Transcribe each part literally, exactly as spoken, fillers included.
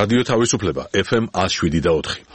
რადიო თავისუფლება ეფ ემ one oh seven და four.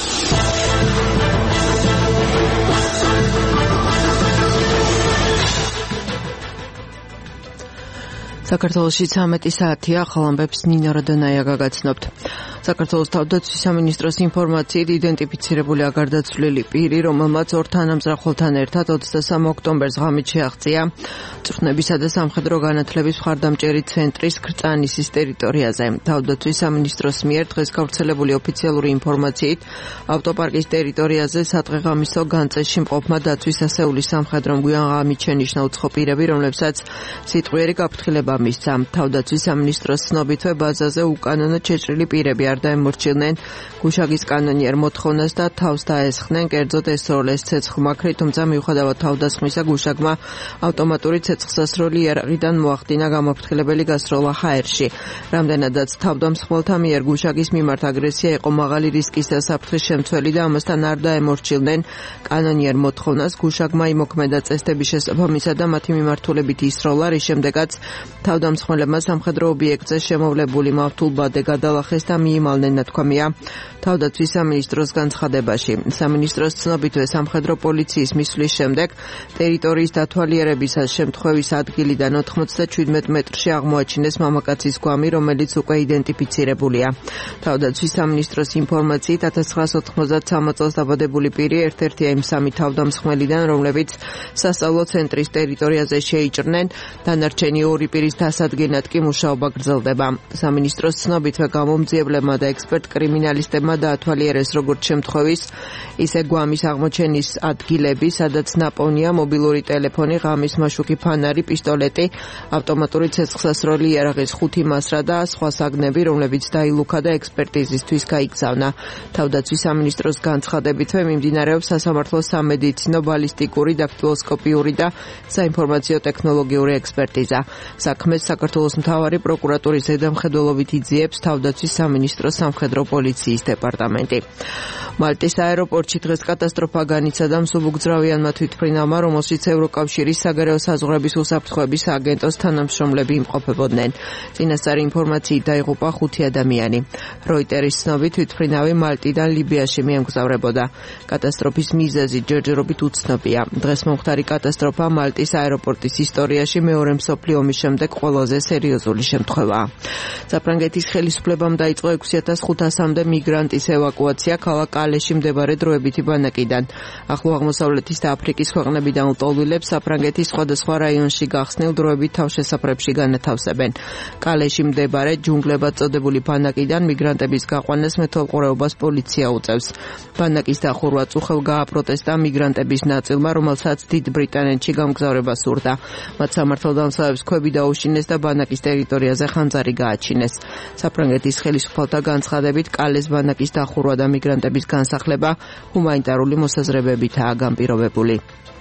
საქართველოში ცამეტი საათია, ახალ ამბებს ნინა როდონაია გაგაცნობთ. საქართველოს თავდაცვის სამინისტროს ინფორმაციით იდენტიფიცირებული აგარდაცვლილი პირი, რომელმაც ორ თანამზრახველთან ერთად ოცდასამი ოქტომბერს ღამით შეაღწია წვრთნებისა და სამხედრო განათლების მხარდამჭერი ცენტრის ქრწანისის ტერიტორიაზე. თავდაცვის სამინისტროს მიერ დღეს გავრცელებული ოფიციალური ინფორმაციით, ავტოპარკის ტერიტორიაზე სადღეღამისო განწესში მყოფმა დაცვის ასეულის სამხედრომ გვიან ღამით შენიშნა უცხო პირები, რომლებსაც სიტყვიერი გაფრთხილება მისცა. თავდაცვის სამინისტროს ცნობითვე ბაზაზე უკანონოდ შეჭრილი პირები არ დაემორჩილნენ გუშაგის კანონიერ მოთხოვნას და თავს დაესხნენ კერძოდ ესროლეს ცეცხლმაქრი, თუმცა მიუხედავად თავდასხმისა გუშაგმა ავტომატური ცეცხლსასროლი იარაღიდან მოახდინა გამაფრთხილებელი გასროლა ჰაერში. რამდენადაც თავდამსხმელთა მიერ გუშაგის მიმართ აგრესია იყო მაღალი რისკის და საფრთხის შემცველი და ამასთან არ დაემორჩილნენ კანონიერ მოთხოვნას, გუშაგმა იმოქმედა წესდების შესაბამისა და მათი მიმართულებით ისროლა, რის შემდეგაც თავდამსხმელებმა სამხედრო ობიექტზე შემოვლებული მავთულბადე გადალახეს და მიიმალნენ, ნათქვამია თავდაცვის სამინისტროს განცხადებაში. სამინისტროს ცნობითვე სამხედრო პოლიციის მისვლის შემდეგ ტერიტორიის დათვალიერებისას შემთხვევის ადგილიდან ოთხმოცდაჩვიდმეტ მეტრში აღმოაჩინეს მამაკაცის გვამი, რომელიც უკვე იდენტიფიცირებულია. თავდაცვის სამინისტროს ინფორმაციით ათას ცხრაასი ოთხმოცდათსამი წელს დაბადებული პირი ერთ-ერთია იმ სამი თავდამსხმელიდან, რომლებიც სასწავლო ცენტრის ტერიტორიაზე შეიჭრნენ, დანარჩენი ორი პირის დასადგენად კი მუშაობა გრძელდება. სამინისტროს ცნობითვე გამომძიებლებმა და ექსპერტ კრიმინალისტებმა დაათვალიერეს როგორც შემთხვევის, ისე გვამის აღმოჩენის ადგილები, სადაც ნაპოვნია მობილური ტელეფონი, ღამის მაშუკი ფანარი, პისტოლეტი, ავტომატური ცეცხლსასროლი, იარაღის ხუთი მასრა და სხვა საგნები, რომლებიც დაილუქა და ექსპერტიზისთვის გაიგზავნა. თავდაცვის სამინისტროს განცხადებითვე მიმდინარეობს სასამართლოს სამედიცინო, ბალისტიკური, დაქტილოსკოპიური და საინფორმაციო ტექნოლოგიური ექსპერტიზა. საქმეს საქართველოს მთავარი პროკურატურის ზედამხედველობით იძიებს თავდაცვის სამინისტროს სამხედრო პოლიციის დეპარტამენტი. მალტის აეროპორტში დღეს კატასტროფა განიცადა მსუბუქძრავიანმა თვითმფრინავმა, რომელშიც ევროკავშირის საგარეო საზღვრების უსაფრთხოების სააგენტოს თანამშრომლები იმყოფებოდნენ. წინასწარი ინფორმაციით დაიღუპა ხუთი ადამიანი. როიტერის ცნობით თვითმფრინავი მალტიდან ლიბიაში მიემგზავრებოდა. კატასტროფის მიზეზი ჯერჯერობით უცნობია. დღეს მომხდარი კატასტროფა მალტის აეროპორტის ისტორიაში მეორე მსოფლიო ომის შემდეგ ყველაზე სერიოზული შემთხვევაა. საფრანგეთის ხელისუფლებამ დაიწყო ექვსი ათას ხუთასამდე მიგრანტის ევაკუაცია ქალაქ კალეში მდებარე დროებითი ბანაკიდან. ახლო აღმოსავლეთის და აფრიკის ქვეყნებიდან ლტოლვილებს საფრანგეთის სხვადასხვა რაიონში გახსნილ დროებით თავშესაფრებში განათავსებენ. კალეში მდებარე ჯუნგლებად წოდებული ბანაკიდან მიგრანტების გაყვანას მეთვალყურეობას პოლიცია უწევს. ბანაკის დახურვა წუხელ გააპროტესტა მიგრანტების ნაწილმა, რომელსაც დიდ ბრიტანეთში გამგზავრება სურდა. მათ სამართალდამცავებს ქვები დაუშინეს და ბანაკის ტერიტორიაზე ხანძარი გააჩინეს. საფრანგეთის ხელისუფალთა განცხადებით კალეს ბანაკის დახურვა და მიგრანტების განსახლება ჰუმანიტარული მოსაზრებებითაა განპირობებული.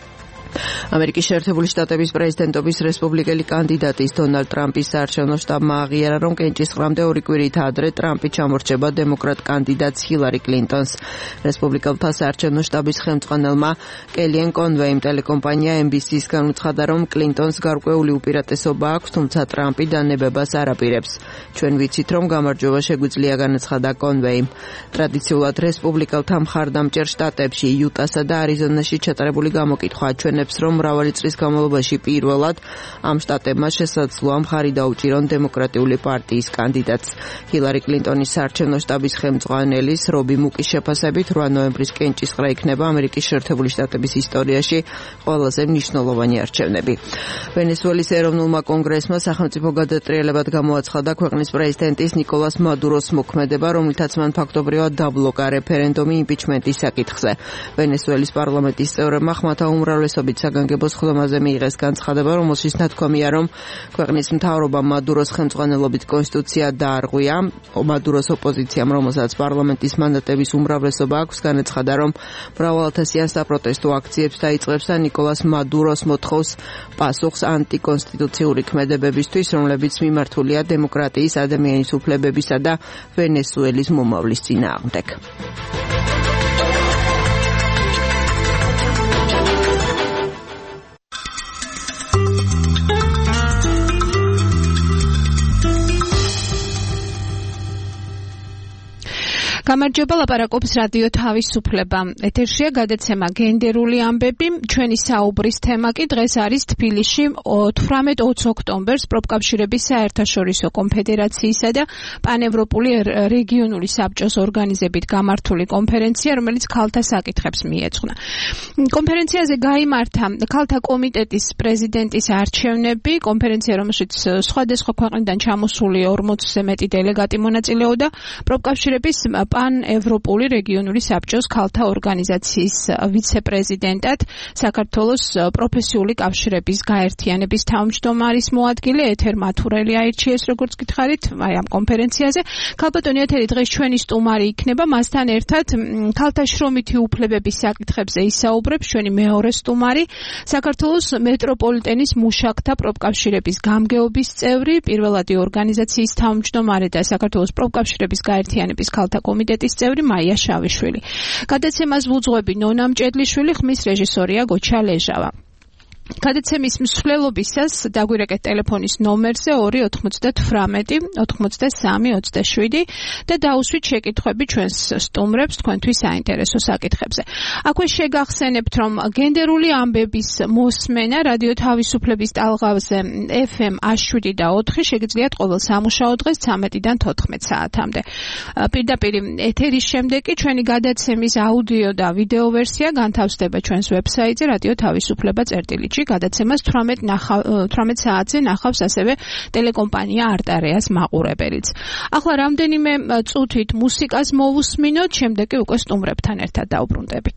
ამერიკის შეერთებული შტატების პრეზიდენტობის რესპუბლიკელი კანდიდატის დონალდ ტრამპის საარჩევნო შტაბმა აღიარა, რომ კენჭისყრამდე ორი კვირით ადრე ტრამპი ჩამორჩება დემოკრატ კანდიდატს ჰილარი კლინტონს. რესპუბლიკელთა საარჩევნო შტაბის ხელმძღვანელმა კელიან კონვეიმ ტელეკომპანია ემ ბი სი-ს განუცხადა, რომ კლინტონს გარკვეული უპირატესობა აქვს, თუმცა ტრამპი დანებებას არ აპირებს. ჩვენ ვიცით, რომ გამარჯვება შეგვიძლია, განაცხადა კონვეიმ. ტრადიციულად რესპუბლიკელთა მხარდამჭერ შტატებში იუტასა და არიზონაში ჩატარებული გამოკითხვა ჩვენებს, რომ მრავალი წლის განმავლობაში პირველად ამ შტატებმა შესაძლოა მხარი დაუჭირონ დემოკრატიული პარტიის კანდიდატს. ჰილარი კლინტონის საარჩევნო შტაბის ხელმძღვანელის რობი მუკის შეფასებით რვა ნოემბრის კენჭისყრა იქნება ამერიკის შეერთებული შტატების ისტორიაში ყველაზე მნიშვნელოვანი არჩევნები. ვენესუელის ეროვნულმა კონგრესმა სახელმწიფო გადატრიელებად გამოაცხადა ქვეყნის პრეზიდენტის ნიკოლას მადუროს მოქმედება, რომლითაც მან ფაქტობრივად დაბლოკა რეფერენდუმი იმპიჩმენტის საკითხზე. ვენესუელის პარლამენტის წევრებმა ხმათა უმრავლესობით საგანგებოს ხდომაზე მიიღეს განცხადება, რომელშიც ნათქვამია, რომ ქვეყნის მთავრობამ მადუროს ხელმძღვანელობით კონსტიტუცია დაარღვია. მადუროს ოპოზიციამ, რომელსაც პარლამენტის მანდატების უმრავლესობა აქვს, განაცხადა, რომ მრავალათასიან საპროტესტო აქციებს დაიწყებს და ნიკოლას მადუროს მოთხოვს პასუხს ანტიკონსტიტუციური ქმედებებისთვის, რომლებიც მიმართულია დემოკრატიის, ადამიანის უფლებებისა და ვენესუელის მომავლის წინააღმდეგ. გამარჯობა, ლაპარაკობს რადიო თავისუფლება. ეთერშია გადაცემა გენდერული ამბები. ჩვენი საუბრის თემა კი დღეს არის თბილისში თვრამეტ ოცი ოქტომბერს პროფკავშირების საერთაშორისო კონფედერაციისა და პანევროპული რეგიონული საბჭოს ორგანიზებით გამართული კონფერენცია, რომელიც ქალთა საკითხებს მიეძღვნა. კონფერენციაზე გაიმართა ქალთა კომიტეტის პრეზიდენტის არჩევნები, კონფერენცია, რომელშიც სხვადასხვა ქვეყნიდან ჩამოსული ორმოცზე მეტი დელეგატი მონაწილეობდა, პროფკავშირების პან-ევროპული რეგიონული საბჭოს ქალთა ორგანიზაციის ვიცე-პრეზიდენტად, საქართველოს პროფესიული კავშირების გაერთიანების თავმჯდომარის მოადგილე ეთერ მათურელი აირჩიეს, როგორც გითხარით, აი ამ კონფერენციაზე. ქალბატონი ეთერი დღეს ჩვენი სტუმარი იქნება, მასთან ერთად ქალთა შრომითი უფლებების საკითხებზე ისაუბრებს ჩვენი მეორე სტუმარი, საქართველოს მეტროპოლიტენის მუშაკთა პროფკავშირების გამგეობის წევრი, პირველადი ორგანიზაციის თავმჯდომარე და საქართველოს პროფკავშირების გაერთიანების ქალთა კომიტეტის წევრი მაია შავიშვილი. გადაცემას ვუძღვები ნონა მჭედლიშვილი, ხმის რეჟისორია გოჩა ლეჟავა. გადაცემის მსვლელობისას დაგვირეკეთ ტელეფონის ნომერზე ორი ოთხმოცდათვრამეტი ოთხმოცდასამი ოცდაშვიდი და დაუსვით შეკითხვები ჩვენს სტუმრებს თქვენთვის საინტერესო საკითხებზე. აქვე შეგახსენებთ, რომ გენდერული ამბების მოსმენა რადიო თავისუფლების ტალღაზე ეფ ემ შვიდ და ოთხი შეგიძლიათ ყოველ სამუშაო დღეს ცამეტიდან თოთხმეტ საათამდე. პირდაპირ ეთერის შემდეგ კი ჩვენი გადაცემის აუდიო და ვიდეო ვერსია განთავსდება ჩვენს ვებსაიტზე რადიო თავისუფლება წერტილი. გადაცემას თვრამეტ საათზე ნახავს ასევე ტელეკომპანია არტარეას მაყურებელიც. ახლა რამდენიმე წუთით მუსიკას მოვუსმინოთ, შემდეგ კი უკვე სტუმრებთან ერთად დავბრუნდებით.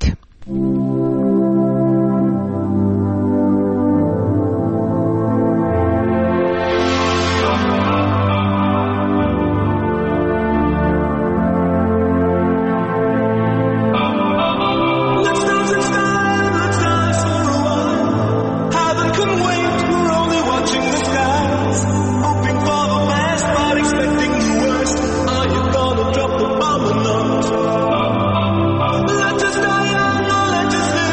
Let us die young or let us live.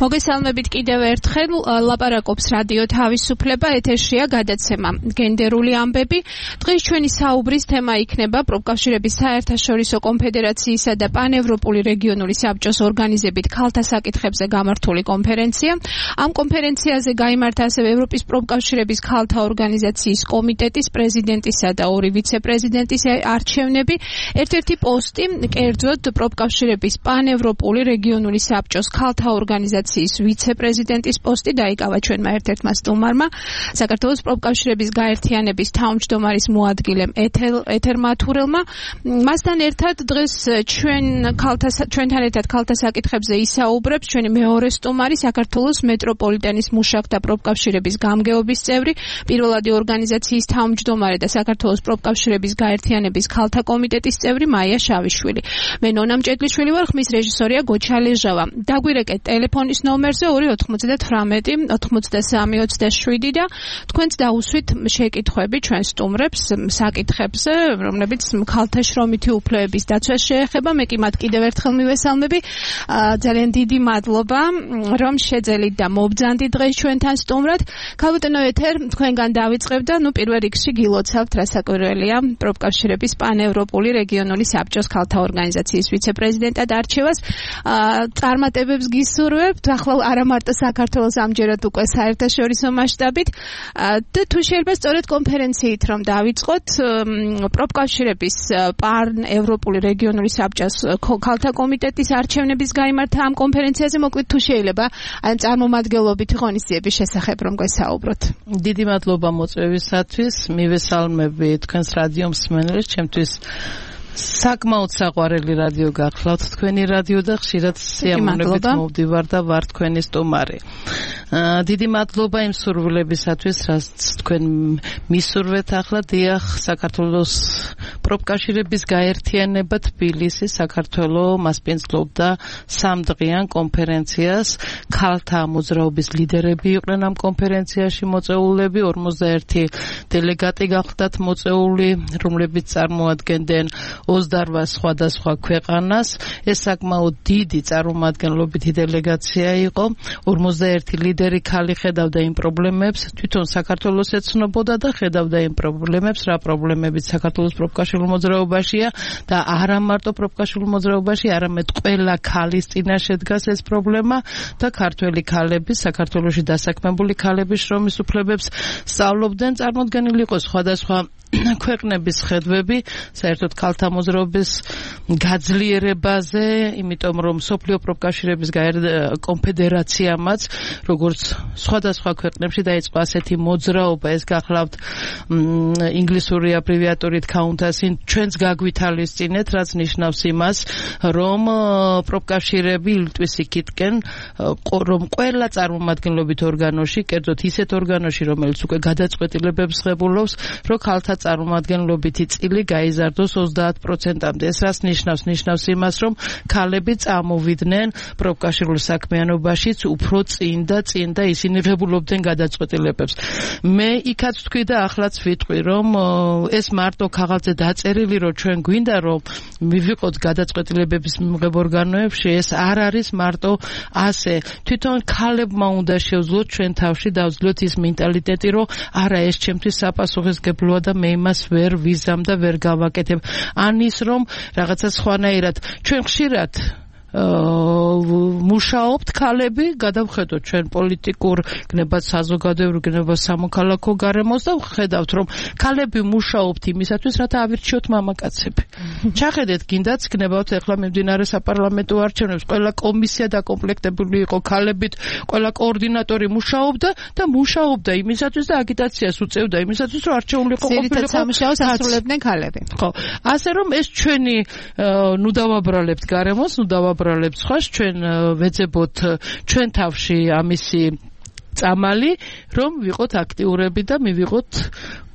მოგესალმებით კიდევ ერთხელ, ლაპარაკობს რადიო თავისუფლება, ეთერშია გადაცემა გენდერული ამბები. დღეს ჩვენი საუბრის თემა იქნება პროფკავშირების საერთაშორისო კონფედერაციისა და პანევროპული რეგიონული საბჭოს ორგანიზებით ქალთა საკითხებზე გამართული კონფერენცია. ამ კონფერენციაზე გაიმართა ასევე ევროპის პროფკავშირების ქალთა ორგანიზაციის კომიტეტის პრეზიდენტისა და ორი ვიცე-პრეზიდენტის არჩევნები. ერთ-ერთი პოსტი, კერძოდ პროფკავშირების პანევროპული რეგიონული საბჭოს ქალთა ორგანიზაციის ვიცე-პრეზიდენტის პოსტი დაიკავა ჩვენმა ერთ-ერთმა სტუმარმა, საქართველოს პროფკავშირების გაერთიანების თავმჯდომარის მოადგილემ ეთერ მათურელმა. მასთან ერთად დღეს ჩვენ ქალთა ჩვენთან ერთად ქალთა საკითხებზე ისაუბრებს ჩვენი მეორე სტუმარი, საქართველოს მეტროპოლიტენის მუშაკთა პროფკავშირების გამგეობის წევრი, პირველადი ორგანიზაციის თავმჯდომარე და საქართველოს პროფკავშირების გაერთიანების ქალთა კომიტეტის წევრი მაია შავიშვილი. მე ნონა მჭედლიშვილი ვარ, ხმის რეჟისორია გოჩა ლეჟავა. დაგვირეკეთ ტელეფონის ნომერზე ორი ოცდაოთხმოცდათვრამეტი ოცდასამი ოცდაშვიდი და თქვენც დაუსვით შეკითხვები ჩვენ სტუმრებს საკითხებზე, რომლებიც ქალთა შრომითი უფლებების დაცვას შეეხება. მე კი მათ კიდევ ერთხელ მივესალმები. ძალიან დიდი მადლობა, რომ შეძელით და მობრძანდით დღეს ჩვენთან სტუმრად. ქალბატონო ეთერ, თქვენგან დავიწყებ და ნუ პირველ რიგში გილოცავთ, რა საკვირველია პროფკავშირების პანევროპული რეგიონული საბჭოს ქალთა ორგანიზაციის ვიცე-პრეზიდენტად არჩევას. წარმატებებს გისურვებთ, ახლა არა მარტო საქართველოს, ამჯერად უკვე საერთაშორისო მასშტაბით და თუ შეიძლება სწორედ კონფერენციით რომ დავიწყოთ, პროფკავშირების პანევროპული რეგიონული საბჭოს ქალთა კომიტეტის არჩევნების გაიმართა ამ კონფერენციაზე, მოკლედ თუ შეიძლება აი წარმომადგენლობით ღონისძიების შესახებ რომ გვესაუბროთ. დიდი მადლობა მოწვევისათვის, მივესალმები თქვენს რადიო მსმენელს, ჩემთვის საკმაოდ საყვარელი რადიო გახლავთ თქვენი რადიო და ხშირად სიამოვნებით მოვდივარ და ვარ თქვენი სტუმარი. დიდი მადლობა იმ სურვილებისათვის, რაც თქვენ მისურვეთ ახლა. დიახ, საქართველოს პროფკავშირების გაერთიანება თბილისი, საქართველოს მასპინძლობდა სამდღიან კონფერენციას. ქალთა მოძრაობის ლიდერები იყვნენ ამ კონფერენციაში მოწეულები, ორმოცდაერთი დელეგატი გახლდათ მოწეული, რომლებიც წარმოადგენდნენ ოცდაოთხ სხვადასხვა ქვეყანას. ეს საკმაოდ დიდი წარმომადგენლობითი დელეგაცია იყო. ორმოცდაერთი ლიდერი ქალი ხედავდა იმ პრობლემებს, თვითონ საქართველოს ეცნობოდა და ხედავდა იმ პრობლემებს, რა პრობლემებიც საქართველოს პროფკავშირულ მოძრაობაშია და არა მარტო პროფკავშირულ მოძრაობაში, არამედ ყველა ქალის წინაშე დგას ეს პრობლემა და ქართველი ქალები, საქართველოში დასაქმებული ქალების შრომის უფლებებს სწავლობდნენ. წარმოდგენილი იყო სხვადასხვა ქვეყნების ხედვები საერთოდ ქალთა მოძრაობის გაძლიერებაზე, იმიტომ რომ მსოფლიო პროფკავშირების კონფედერაციამაც, როგორც სხვადასხვა ქვეყნებში დაიწყო ასეთი მოძრაობა, ეს გახლავთ ინგლისური აბრივიატურით Countess-ი, ჩვენც გაგვითალისწინეთ, რაც ნიშნავს იმას, რომ პროფკავშირები ილტვის იქითკენ, რომ ყველა წარმომადგენლობით ორგანოში, კერძოდ ისეთ ორგანოში, რომელიც უკვე გადაწყვეტილებებს ღებულობს, რომ ქალთა წარმომადგენლობითი წილი გაიზარდოს ოცდაათ პროცენტამდე. ეს რას ნიშნავს? ნიშნავს იმას, რომ ქალები წამოვიდნენ პროფკავშირულ საქმიანობაშიც უფრო წინ და წინ და ისინი ღებულობდნენ გადაწყვეტილებებს. მე იქაც ვთქვი და ახლაც ვიტყვი, რომ ეს მარტო ქაღალდზე დაწერილი, რომ ჩვენ გვინდა რომ მივიყოთ გადაწყვეტილებების მიღებ ორგანოებში, ეს არ არის მარტო ასე. თვითონ ქალებმა უნდა შევძლოთ ჩვენ თავში დავძლოთ ის მენტალიტეტი, რომ არა, ეს ჩემთვის საპასუხისმგებლოა და მე იმას ვერ ვიზამ და ვერ გავაკეთებ. ან ის რომ რაღაცა სხვანაირად ჩვენ ხშირად მუშაობთ ქალები, გადავხედოთ ჩვენ პოლიტიკურ გნებად, საზოგადოებრივ გნებად, სამოქალაქო გარემოს და ვხედავთ რომ ქალები მუშაობთ იმისათვის, რათა ავირჩიოთ მამაკაცები. ჩახედეთ, გინდაც გნებავთ ეხლა მიმდინარე საპარლამენტო არჩევნებს, ყველა კომისია დაკომპლექტებული იყო ქალებით, ყველა କୋორდინატორი მუშაობდა და მუშაობდა იმისათვის და აგიტაციას უწევდა იმისათვის, რომ არჩეულიყო ყოფილიყო. ძირითად სამუშაოს ასრულებდნენ ქალები. ხო, ასე რომ ეს ჩვენი ნუ დავაბრალებთ გარემოს, ნუ დავაბრალებთ ხას, ჩვენ ვეძებოთ ჩვენ თავში ამისი წამალი, რომ ვიყოთ აქტიურები და მივიღოთ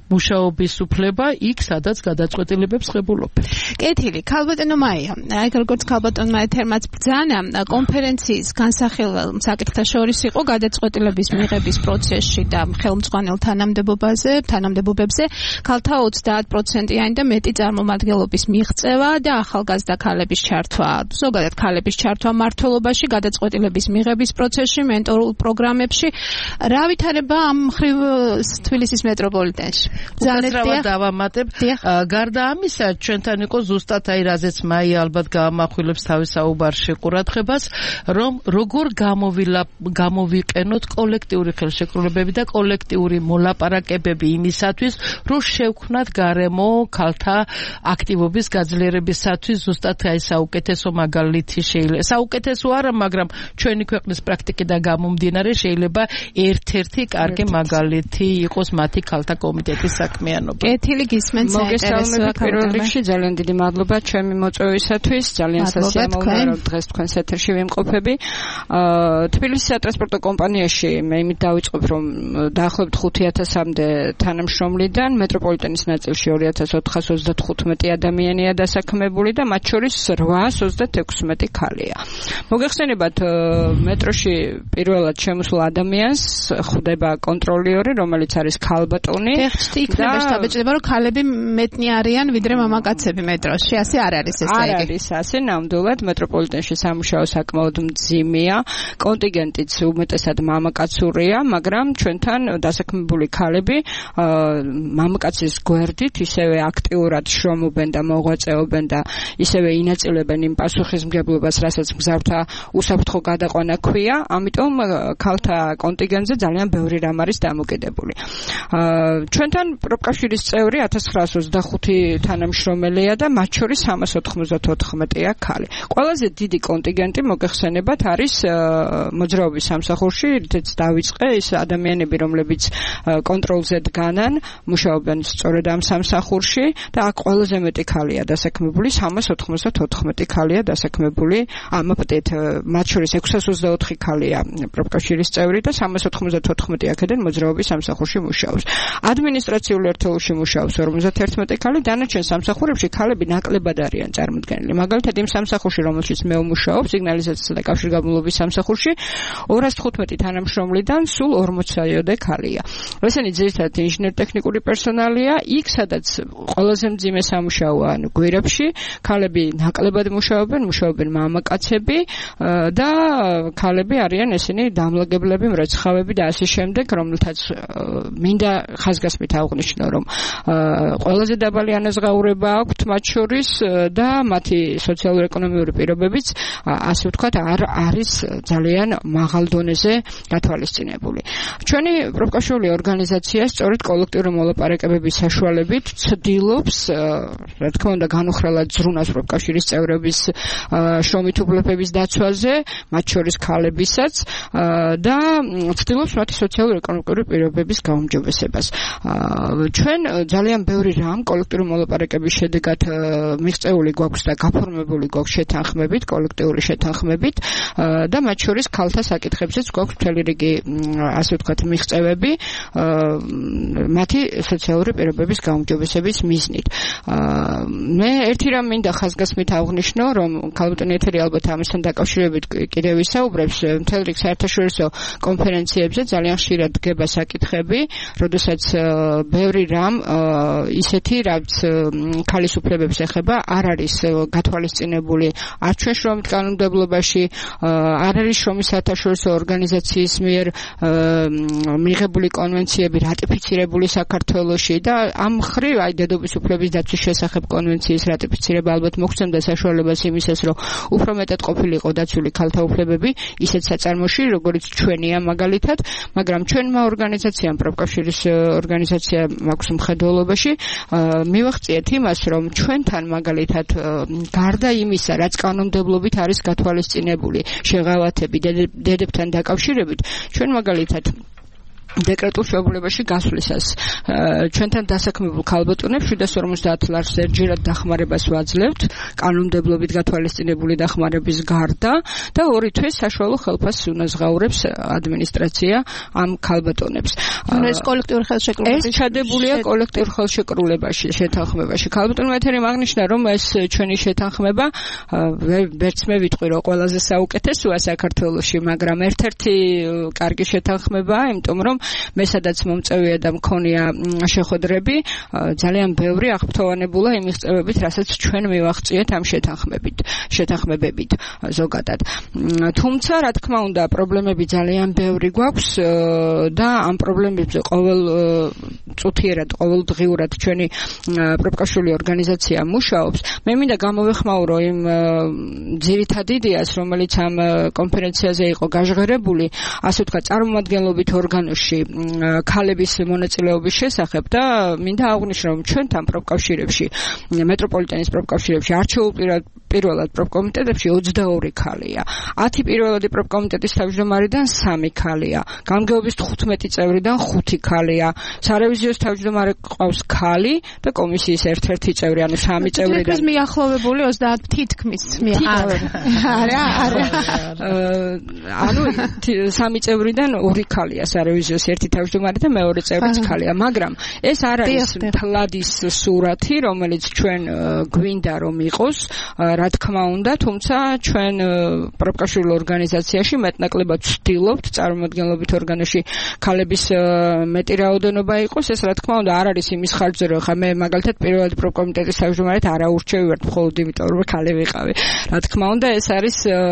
მუშაობის უფლება იქ, სადაც გადაწყვეტილებებს ღებულობენ. კეთილი, ქალბატონო მაია, აი როგორც ქალბატონმა ეთერმაც ბრძანა, კონფერენციის განსახილველ საკითხთა შორის იყო გადაწყვეტილების მიღების პროცესში და ხელმძღვანელ თანამდებობაზე, თანამდებობებზე ქალთა ოცდაათ პროცენტიანი და მეტი წარმომადგენლობის მიღწევა და ახალგაზრდა ქალების ჩართვა. ზოგადად ქალების ჩართვა მმართველობაში, გადაწყვეტილების მიღების პროცესში, მენტორულ პროგრამებში. რა ვითარება ამ მხრივ თბილისის მეტროპოლიტენში? ძალიან დავამატებ. გარდა ამისა, ჩვენთან იყო ზუსტად აი რაზეც მაია ალბათ გაამახვილებს თავის საუბარში ყურადღებას, რომ როგორ გამოვილა გამოვიყენოთ კოლექტიური ხელშეკრულებები და კოლექტიური მოლაპარაკებები იმისათვის, რომ შევქმნათ გარემო ქალთა აქტივობის გაძლიერებისათვის. ზუსტად აი საუკეთესო მაგალითი შეიძლება. საუკეთესო არა, მაგრამ ჩვენი ქვეყნის პრაქტიკიდან გამომდინარე შეიძლება ერთ-ერთი კარგი მაგალითი იყოს მათი ქალთა კომიტეტის საქმიანობა. კეთილი გისმენთ საინტერესოა. პირველ რიგში ძალიან დიდი მადლობა ჩემი მოწვევისათვის. ძალიან სასიამოვნოა რომ დღეს თქვენს ეთერში ვიმყოფები. თბილისის სატრანსპორტო კომპანიაში მე იმით დავიწყებ, რომ დაახლოებით ხუთი ათასამდე თანამშრომლიდან მეტროპოლიტენის ნაწილში ორი ათას ოთხას ოცდათხუთმეტი ადამიანია დასაქმებული და მათ შორის რვაას ოცდათექვსმეტი ქალია. მოგეხსენებათ, მეტროში პირველად შემოსულ ადამიანს ხვდება კონტროლიორი, რომელიც არის ქალბატონი. ეხლა იქნება შთაბეჭდება, რომ ქალები მეტნი არიან ვიდრე მამაკაცები მეტროში. ასე არ არის ეს არ არის ასე, ნამდვილად მეტროპოლიტენში სამუშაო საკმაოდ მძიმეა. კონტინგენტიც უმეტესად მამაკაცურია, მაგრამ ჩვენთან დასაქმებული ქალები მამაკაცის გვერდით ისევე აქტიურად შრომობენ და მოღვაწეობენ და ისევე ინაწილებენ იმ პასუხისმგებლობას, რასაც მგზავრთა უსაფრთხო გადაყვანა ქვია. ამიტომ ქალთა კონტინგენტზე ძალიან ბევრი რამ არის დამოკიდებული. ჩვენთან პროფკავშირის წევრი ათას ცხრაას ოცდახუთი თანამშრომელია და მათ შორის სამას ოთხმოცდათოთხმეტია ქალი. ყველაზე დიდი კონტინგენტი მოგეხსენებათ არის მოძრაობის სამსახურში, რითაც დავიწყე ის ადამიანები, რომლებიც კონტროლზე დგანან, მუშაობენ სწორედ ამ სამსახურში და აქ ყველაზე მეტი ქალია დასაქმებული, სამას ოთხმოცდათოთხმეტი ქალია დასაქმებული. ამապატეთ მათ შორის ექვსას ოცდაოთხი ქალია პროფკავშირის წევრი და სამას ოთხმოცდათოთხმეტი აქედან მოძრაობის სამსახურში მუშაობს. ადმინისტრაციულ ერთეულში მუშაობს ორმოცდაერთმეტი ქალი, დანარჩენ სამსახურებში ქალები ნაკლებად არიან წარმოდგენილი. მაგალითად იმ სამსახურში, რომელშიც მე ვმუშაობ, სიგნალიზაციისა და კავშირგაბმულობის სამსახურში, ორას თხუთმეტი თანამშრომლიდან სულ ორმოცდაოდე ქალია. ესენი ძირითადად ინჟინერ-ტექნიკური პერსონალია, იქ სადაც ყველაზე მძიმე სამუშაოა გვერდებში, ქალები ნაკლებად მუშაობენ, მუშაობენ მამაკაცები და ქალები არიან ესენი დამლაგებლები, მრეცხავები და ასე შემდეგ, რომელთაც მინდა ხაზგასმით აღვნიშნო, რომ ყველაზე დაბალი ანაზღაურება აქვთ მათ შორის და მათი სოციალურ-ეკონომიური პირობებიც ასე ვთქვათ არ არის ძალიან მაღალ დონეზე გათვალისწინებული. ჩვენი პროფკავშირული ორგანიზაცია სწორედ კოლექტიური მოლაპარაკებების საშუალებით ცდილობს, რა თქმა უნდა, განუხრელად ზრუნავს პროფკავშირის წევრების შრომით უფლებების დაცვაზე, მათ შორის ქალებისაც და ცდილობს მათი სოციალურ-ეკონომიკური პირობების გაუმჯობესებას. ჩვენ ძალიან ბევრი რამ კოლექტიური მოლაპარაკების შედეგად მიღწეული გვაქვს და გაფორმებული გვაქვს შეთანხმებით, კოლექტიური შეთანხმებით და მათ შორის ქალთა საკითხებზეც გვაქვს მთელი რიგი, ასე ვთქვათ, მიღწევები მათი სოციალური პირობების გაუმჯობესების მიზნით. მე ერთი რამ მინდა ხაზგასმით აღვნიშნო, რომ ქალბატონი ეთერი ალბათ ამასთან დაკავშირებით კიდევ ისაუბრებს, მთელ რიგ საერთაშორისო კონფერენციებზე ძალიან ხშირად დგება საკითხები, როდესაც ბევრი რამ ისეთი, რაც ქალის უფლებებს ეხება, არ არის გათვალისწინებული არ ჩვენ შრომით კანონმდებლობაში, არ არის შრომის საერთაშორისო ორგანიზაციის მიერ მიღებული კონვენციები რატიფიცირებული საქართველოში და ამ მხრივ აი დედობის უფლების დაცვის შესახებ კონვენციის რატიფიცირება ალბათ მოგვცემდა საშუალებას იმისას, რომ უფრო მეტად ყოფილიყო დაცული ქალთა უფლებები ისეთ საწარმოში, როგორც ჩვენია მაგალითად, მაგრამ ჩვენმა ორგანიზაციამ პროფკავშირის ორგანიზაცია მაქვს მხედველობაში მივახციეთ იმას, რომ ჩვენთან მაგალითად გარდა იმისა, რაც კანონმდებლობით არის გათვალისწინებული შეღავათები დედებთან დაკავშირებით, ჩვენ მაგალითად დეკრეტულ შეულებაში გასვლისას ჩვენთან დასაქმებულ ქალბატონებს შვიდას ორმოცდაათ ლარს ერთჯერად დახმარებას ვაძლევთ კანონმდებლობით გათვალისწინებული დახმარების გარდა და ორი თვის საშუალო ხელფასს უნაზღაურებს ადმინისტრაცია ამ ქალბატონებს. ეს კოლექტიური ხელშეკრულებაში ეს ჩადებულია კოლექტიურ ხელშეკრულებაში შეთანხმებაში. ქალბატონმა ეთერი აღნიშნა რომ ეს ჩვენი შეთანხმება ვერც მე ვიტყვი რომ ყველაზე საუკეთესოა საქართველოში, მაგრამ ერთ-ერთი კარგი შეთანხმებაა, იმიტომ რომ მე სადაც მომწევია და მქონია შეხვედრები, ძალიან ბევრი აღფრთოვანებულა იმ მიღწევებით, რასაც ჩვენ მივაღწიეთ ამ შეთანხმებით, შეთანხმებებით ზოგადად. თუმცა, რა თქმა უნდა, პრობლემები ძალიან ბევრი გვაქვს და ამ პრობლემებზე ყოველ წუთიერად, ყოველდღიურად ჩვენი პროფკავშირული ორგანიზაცია მუშაობს. მე მინდა გამოვეხმაურო იმ ძირითად იდეას, რომელიც ამ კონფერენციაზე იყო გაჟღერებული, ასე ვთქვათ, წარმომადგენლობით ორგანოში ქალების მონაწილეობის შესახებ და მინდა აღვნიშნო რომ ჩვენთან პროფკავშირებში მეტროპოლიტენის პროფკავშირებში არჩეულ პირველად პროფკომიტეტებში ოცდაორი ქალია. ათი პირველადი პროფკომიტეტის თავმჯდომარიდან სამი ქალია. გამგეობის თხუთმეტი წევრიდან ხუთი ქალია. სარევიზიოს თავმჯდომარე ყავს ქალი და კომისიის ერთ-ერთი წევრი, ანუ სამი წევრიდან. თითქმის მიახლოვებული ოცდაათ თითქმის მიახლოვებული. არა, არა. ანუ სამი წევრიდან ორი ქალია სარევიზიოს ერთი თავმჯდომარე და მეორე წევრიც ქალია, მაგრამ ეს არ არის მთლადის სურათი, რომელიც ჩვენ გვინდა რომ იყოს, რა თქმა უნდა, თუმცა ჩვენ პროფკავშირულ ორგანიზაციაში მეტნაკლებად ვცდილობთ წარმომადგენლობით ორგანოში ქალების მეტი რაოდენობა იყოს, ეს რა თქმა უნდა არ არის იმის ხარჯზე, რომ ხა მე მაგალითად პირველად პროფკომიტეტის თავმჯდომარედ არ აურჩევი ვარ მხოლოდ იმიტომ რომ ქალი ვიყავი. რა თქმა უნდა ეს არის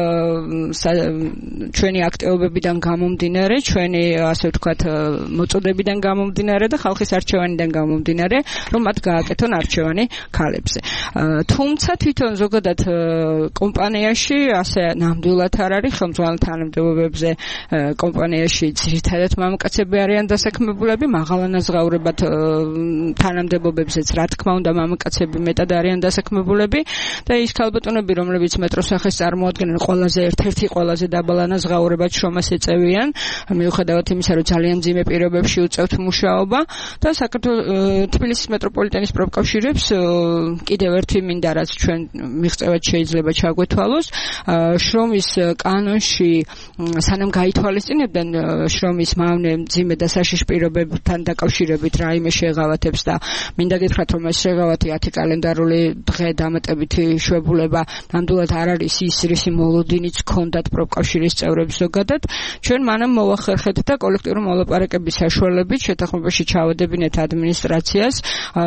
ჩვენი აქტივობებიდან გამომდინარე, ჩვენი ასე ვთქვათ მოწოდებიდან გამომდინარე და ხალხის არჩევანიდან გამომდინარე, რომ მათ გააკეთონ არჩევანი ქალებზე. თუმცა თვითონ ზოგადად კომპანიაში ასე ნამდვილად არ არის ხელმძღვანელ თანამდებობებზე კომპანიაში ძირითადად მამაკაცები არიან დასაქმებულები, მაღალანაზღაურებად თანამდებობებზეც რა თქმა უნდა მამაკაცები მეტად არიან დასაქმებულები და ის ქალბატონები, რომლებიც მეტროსახეს წარმოადგენენ ყველაზე ერთ-ერთი ყველაზე დაბალანაზღაურებად შრომას ეწევიან, მიუხედავად იმისა, რომ ძალიან ძიმე პირობებში უწევთ მუშაობა და საქართველოს თბილისის მეტროპოლიტენის პროფკავშირებს კიდევ ერთი მინდა რაც ჩვენ მიღწევად შეიძლება ჩაგვეთვალოს, შრომის კანონში სანამ გაითვალისწინებდნენ შრომის მავნე ძიმე და საშიში პირობებთან დაკავშირებით რაიმე შეღავათებს და მინდა გითხრათ რომ ეს შეღავათი ათი კალენდარული დღე დამატებითი შვებულება ნამდვილად არ არის ის რისი მოლოდინიც ჰქონდათ პროფკავშირის წევრებს ზოგადად, ჩვენ მანამ მოვახერხეთ და კოლექტიური მოლაპარაკების საშუალებით შეთანხმებაში ჩავადებინეთ ადმინისტრაციას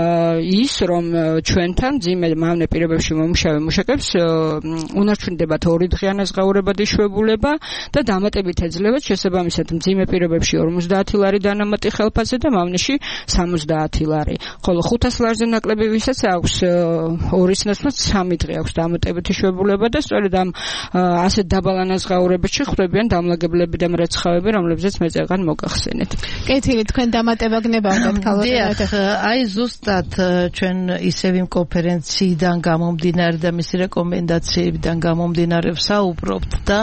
ის რომ ჩვენთან ძიმე მავნე პირობებში მომუშავე მუშაკებს უნარჩუნდებათ ორი დღიანი ზღაურებადი შვებულება და დამატებით ეძლებათ შესაბამისად მძიმე პირობებში ორმოცდაათი ლარი დანამატი ხელფასზე და მავნეში სამოცდაათი ლარი. ხოლო ხუთას ლარზე ნაკლები ვისაც აქვს ორის ნაცვლად სამი დღე აქვს დამატებითი შვებულება და სწორედ ამ ასეთ დაბალანაზღაურებებში ხვდებიან დამლაგებლები და მრეცხავები, რომლებზეც მე წეგან მოგახსენეთ. კეთილი, თქვენ დამატება გნებავდათ ქალბატონებთ. აი ზუსტად ჩვენ ისევ იმ კონფერენციიდან გამომდინარე და მისი რეკომენდაციებიდან გამომდინარე ვსაუბრობთ და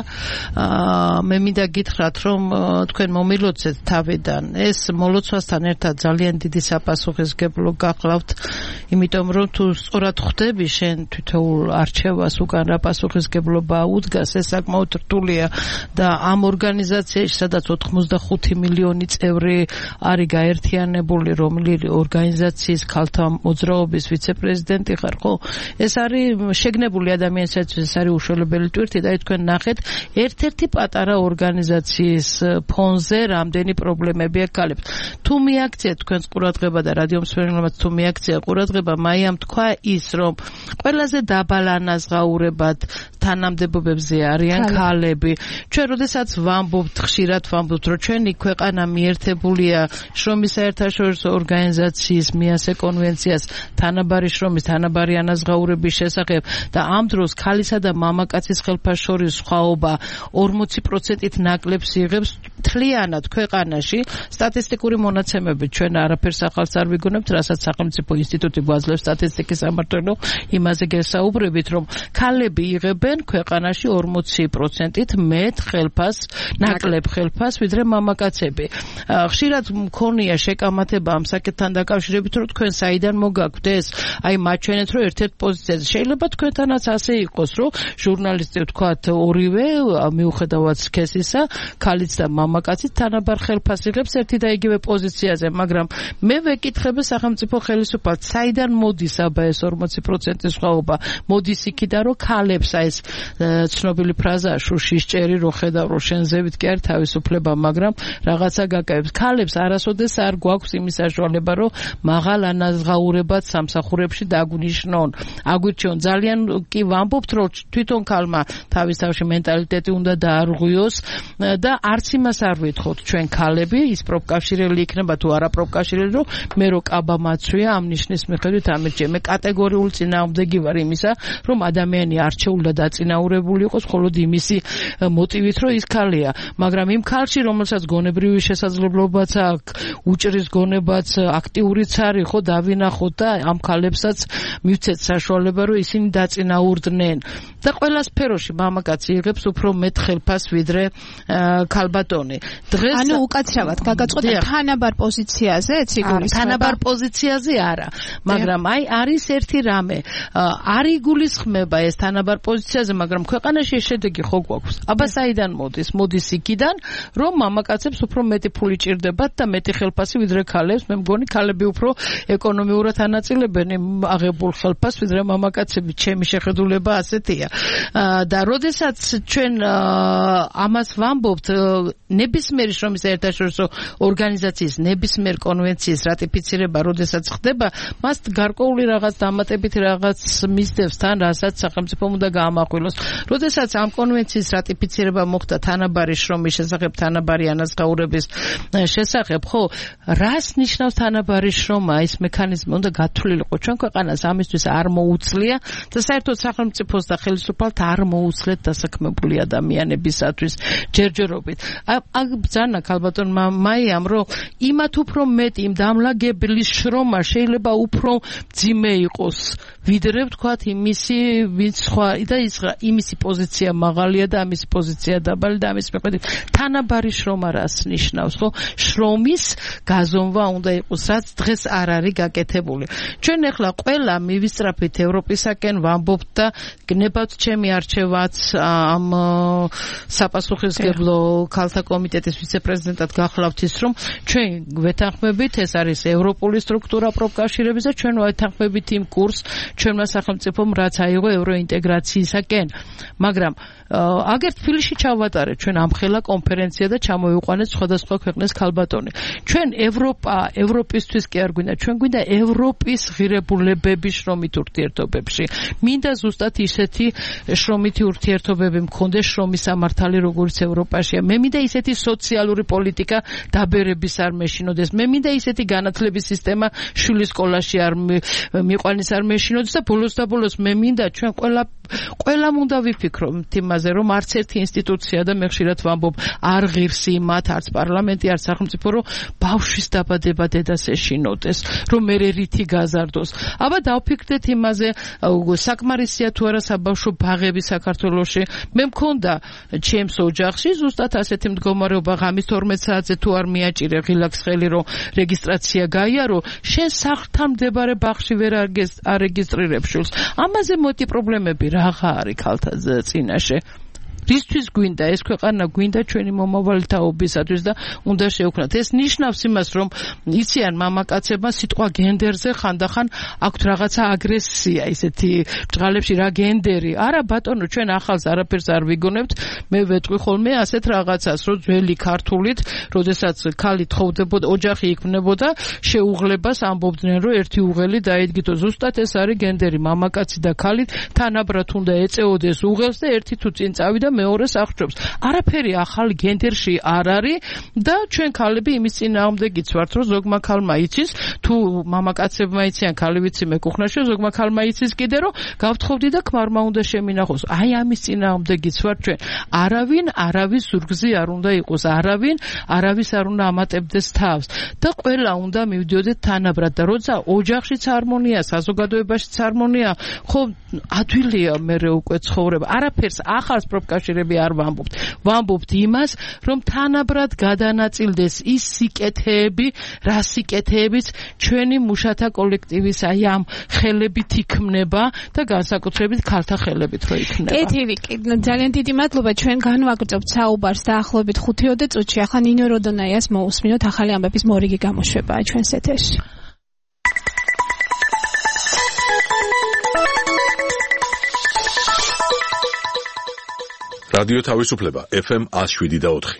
მე მინდა გითხრათ რომ თქვენ მომილოცეთ თავიდან ეს მოლოცვასთან ერთად ძალიან დიდი საპასუხისმგებლო გახლავთ, იმიტომ რომ თუ სწორად ხვდები შენ თითოეულ არჩევას უკან რა პასუხისმგებლობა უდგას, ეს საკმაოდ რთულია და ამ ორგანიზაციაში სადაც ოთხმოცდახუთი მილიონი წევრი არის გაერთიანებული, რომელი ორგანიზაციის ქალთა მოძრაობის ვიცე-პრეზიდენტი ხარ, ხო? ეს არის შეგნებული ადამიანებისთვის, ეს არის უშუალებელი ტვირთი და თქვენ ნახეთ ერთ-ერთი პატარა ორგანიზაციის ფონზე რამდენი პრობლემები აკალებს. თუ მიაქციეთ თქვენს ყურადღება და რადიო მსმენელებმა თუ მიაქცია ყურადღება, მაიამ თქვა ის, რომ ყველაზე დაბალანაზღაურებად თანამდებობებზე არიან ქალები. ჩვენ როდესაც ვამბობთ, ხშირად ვამბობთ, რომ ჩვენი ქვეყანა მიერთებულია შრომის საერთაშორისო ორგანიზაციის მიასე კონვენციას თანაბარი შრომის, თანაბარი ანაზღაურების შესახებ და ამ დროს ქალისა და მამაკაცის ხელფას შორის სხვაობა ორმოცი პროცენტით ნაკლებს იღებს მთლიანად ქვეყანაში. სტატისტიკური მონაცემებით ჩვენ არაფერს ახალს არ ვიგონებთ, რასაც სახელმწიფო ინსტიტუტი გვაძლევს სტატისტიკის სამმართველო, იმაზე გესაუბრებით, რომ ქალები იღებენ ქვეყანაში ორმოცი პროცენტით მეტ ხელფას, ნაკლებ ხელფას, ვიდრე მამაკაცები. ხშირად მქონია შეკამათება ამ საკითხთან დაკავშირებით, რომ თქვენ საიდან მოგაქვთ ეს, აი მაჩვენეთ, რომ ერთ-ერთ პოზიციაზე. შეიძლება თქვენთანაც ასე იყოს, რომ ჟურნალისტი ვთქვათ ორივე მიუხედავად სქესისა, ქალიც და მამაკაციც თანაბარ ხელფას იღებს ერთი და იგივე პოზიციაზე, მაგრამ მე ვეკითხები სახელმწიფო ხელისუფალს, საიდან მოდის აბა ეს ორმოცი პროცენტის სხვაობა? მოდის იქიდან, რომ ქალებს აი ეს ცნობილი ფრაზაა შუშის ჭერი რო ხედავ რო შენზევით კი არ თავისუფლება, მაგრამ რაღაცა გაკეთებს. ქალებს არასოდეს არ გვაქვს იმის საშუალება, რომ მაღალ ანაზღაურებად სამსახურებში დაგვნიშნონ. აგვირჩიონ ძალიან კი ვამბობთ, რომ თვითონ ქალმა თავის თავში მენტალიტეტი უნდა დაარღვიოს და არც იმას არ ვითხოვთ ჩვენ ქალები, ის პროფკავშირელი იქნება თუ არა პროფკავშირელი, რომ მე რო კაბა მაცვია ამ ნიშნის მიხედვით ამერჩე. მე კატეგორიული წინააღმდეგი ვარ იმისა, რომ ადამიანი არჩეულ და დაწინაურებული იყოს მხოლოდ იმისი მოტივით, რომ ის ქალია, მაგრამ იმ ქალში, რომელსაც გონებრივი შესაძლებლობაც აქვს, უჭრის გონებაც, აქტიურიც არის, ხო დავინახოთ და ამ ქალებსაც მივცეთ საშუალება, რომ ისინი დაწინაურდნენ. და ყველა სფეროში მამაკაცი იღებს უფრო მეტ ხელფას ვიდრე ქალბატონი. დღეს ანუ უკაცრავად გაგაწყოთ თანაბარ პოზიციაზეც იგულისხმება? თანაბარ პოზიციაზე არა, მაგრამ აი არის ერთი რამე. არ იგულისხმება ეს თანაბარ პოზიციაზე, მაგრამ ქვეყანაში შედეგი ხო გვაქვს. აბა საიდან მოდის? მოდის იქიდან, რომ მამაკაცებს უფრო მეტი ფული ჭირდებათ და მეტი ხელფასი ვიდრე ქალებს. მე მგონი ქალები უფრო ეკონომიურად ანაწილებენ აღებულ ხელფას ვიდრე მამაკაცები. ჩემი შეხედულება ასეთია. და როდესაც ჩვენ ამას ვამბობთ, ნებისმიერი შრომის საერთაშორისო ორგანიზაციის ნებისმიერ კონვენციის რატიფიცირება როდესაც ხდება, მას გარკვეული რაღაც დამატებითი რაღაც მისდევს თან, რასაც სახელმწიფომ უნდა გაამახვილოს. როდესაც ამ კონვენციის რატიფიცირება მოხდა თანაბარი შრომის შესახებ, თანაბარი ანაზღაურების შესახებ, ხო, რას ნიშნავს თანაბარი შრომა? ის მექანიზმი უნდა გათვლილიყო. ჩვენ ქვეყანას ამისთვის არ მოუწლია და საერთოდ სახელმწიფოს და ხელისუფალთ არ მოუწლეთ დასაქმებული ადამიანებისათვის ჯერჯერობით. აქ ბრძანა ქალბატონმა მაიამ, რომ იმათ უფრო მეტი იმ დამლაგებლის შრომა შეიძლება უფრო მძიმე იყოს ვიდრე ვთქვათ იმისი ვინც სხვა და ის იმისი პოზიცია მაღალია და ამის პოზიცია დაბალი და ამის მიხედვით თანაბარი შრომა რას ნიშნავს, ხო? შრომის გაზომვა უნდა იყოს, რაც დღეს არ არის გაკეთებული. ჩვენ ახლა ყველა მივისწრაფით ევროპისაკენ ვამბობთ და გნებავთ ჩემი არჩევაც ამ საპასუხისმგებლო ქალთა კომიტეტის ვიცე-პრეზიდენტად გახლავთ ის, რომ ჩვენ ვეთანხმებით, ეს არის ევროპული სტრუქტურა პროფკავშირების და ჩვენ ვეთანხმებით იმ კურსს ჩვენმა სახელმწიფომ, რაც აიღო ევროინტეგრაციისაკენ. მაგრამ აგერ თბილისში ჩავატარეთ ჩვენ ამხელა კონფერენცია და ჩამოვიყვანეთ სხვადასხვა ქვეყნის ქალბატონი. ჩვენ ევროპა, ევროპისთვის კი არ გვინდა, ჩვენ გვინდა ევროპის ღირებულებების შრომით ურთიერთობებში. მინდა ზუსტად ისეთი შრომითი ურთიერთობები მქონდეს, შრომის სამართალი როგორც ევროპაშია. მე მინდა ისეთი სოციალური პოლიტიკა დაბერების არ მეშინოდეს. მე მინდა ისეთი განათლების სისტემა შვილის სკოლაში არ მიყვანის არ მეშინოდეს და ბოლოს და ბოლოს მე მინდა ჩვენ ყველა ყველამ უნდა ვიფიქროთ იმაზე, რომ არც ერთი ინსტიტუცია და მე ხშირად ვამბობ, არ ღირს იმათ, არც პარლამენტი, არც სახელმწიფო, რომ ბავშვის დაბადება დედას ეშინოდეს, რომ მე რითი გაზარდოს. აბა დავფიქრდეთ იმაზე, საკმარისია თუ არა საბავშვო ბაღები საქართველოში. მე მქონდა ჩემს ოჯახში ზუსტად ასეთი მდგომარეობა, ღამის თორმეტ საათზე თუ არ მიაჭირე ღილაკს ხელი, რომ რეგისტრაცია გაიარო, შენ სახლთან მდებარე ბაღში ვერ არეგისტრირებ შვილს. ამაზე მოდი პრობლემები რაღა არის ქალთა წინაშე. რისთვის გვინდა ეს ქვეყანა, გვინდა ჩვენი მომავალი თაობისათვის და უნდა შევქმნათ. ეს ნიშნავს იმას, რომ იციან მამაკაცებმა სიტყვა გენდერზე ხანდახან აქვთ რაღაცა აგრესია, ისეთი ბჭყალებში რა გენდერი. არა ბატონო, ჩვენ ახალს არაფერს არ ვიგონებთ. მე ვეტყვი ხოლმე ასეთ რაღაცას, რომ ძველი ქართულით, როდესაც ქალი თხოვდებოდა, ოჯახი იქმნებოდა, შეუღლებას ამბობდნენ, რომ ერთი უღელი დაედგითო. ზუსტად ეს არის გენდერი. მამაკაცი და ქალი თანაბრად უნდა ეწეოდეს უღელს და ერთი თუ წინ წავიდა მეორეს აღჭურვებს. არაფერი ახალი გენდერში არ არის და ჩვენ ქალები იმის წინააღმდეგიც ვართ, რომ ზოგმა ქალმა იცის, თუ მამაკაცებმა იციან, ქალი ვიცი მეკუხნაშია, ზოგმა ქალმა იცის კიდე, რომ გავთხოვდი და ქმარმა უნდა შემინახოს. აი ამის წინააღმდეგიც ვართ ჩვენ. არავინ არავის ზურგზე არ უნდა იყოს, არავინ არავის არ უნდა ამატებდეს თავს და ყველა უნდა მივდიოდეთ თანაბრად და როცა ოჯახშიც ჰარმონია, საზოგადოებაშიც ჰარმონია, ხო ადვილია მერე უკვე ცხოვრება. არაფერს ახალს პროფკავშირები არ ვამბობთ. ვამბობთ იმას, რომ თანაბრად გადანაწილდეს ის სიკეთეები, რა სიკეთეებიც ჩვენი მუშათა კოლექტივის აი ამ ხელებით იქმნება და განსაკუთრებით ქალთა ხელებით რო იქმნება. კეთილი, ძალიან დიდი მადლობა. ჩვენ განვაგრძობთ საუბარს დაახლოებით ხუთი წუთში. ახლა ნინო როდონაიას მოусმინოთ ახალი ამბების მორიგი გამოშვებაა ჩვენს ეთერში. რადიო თავისუფლება ეფ ემ one oh seven და four.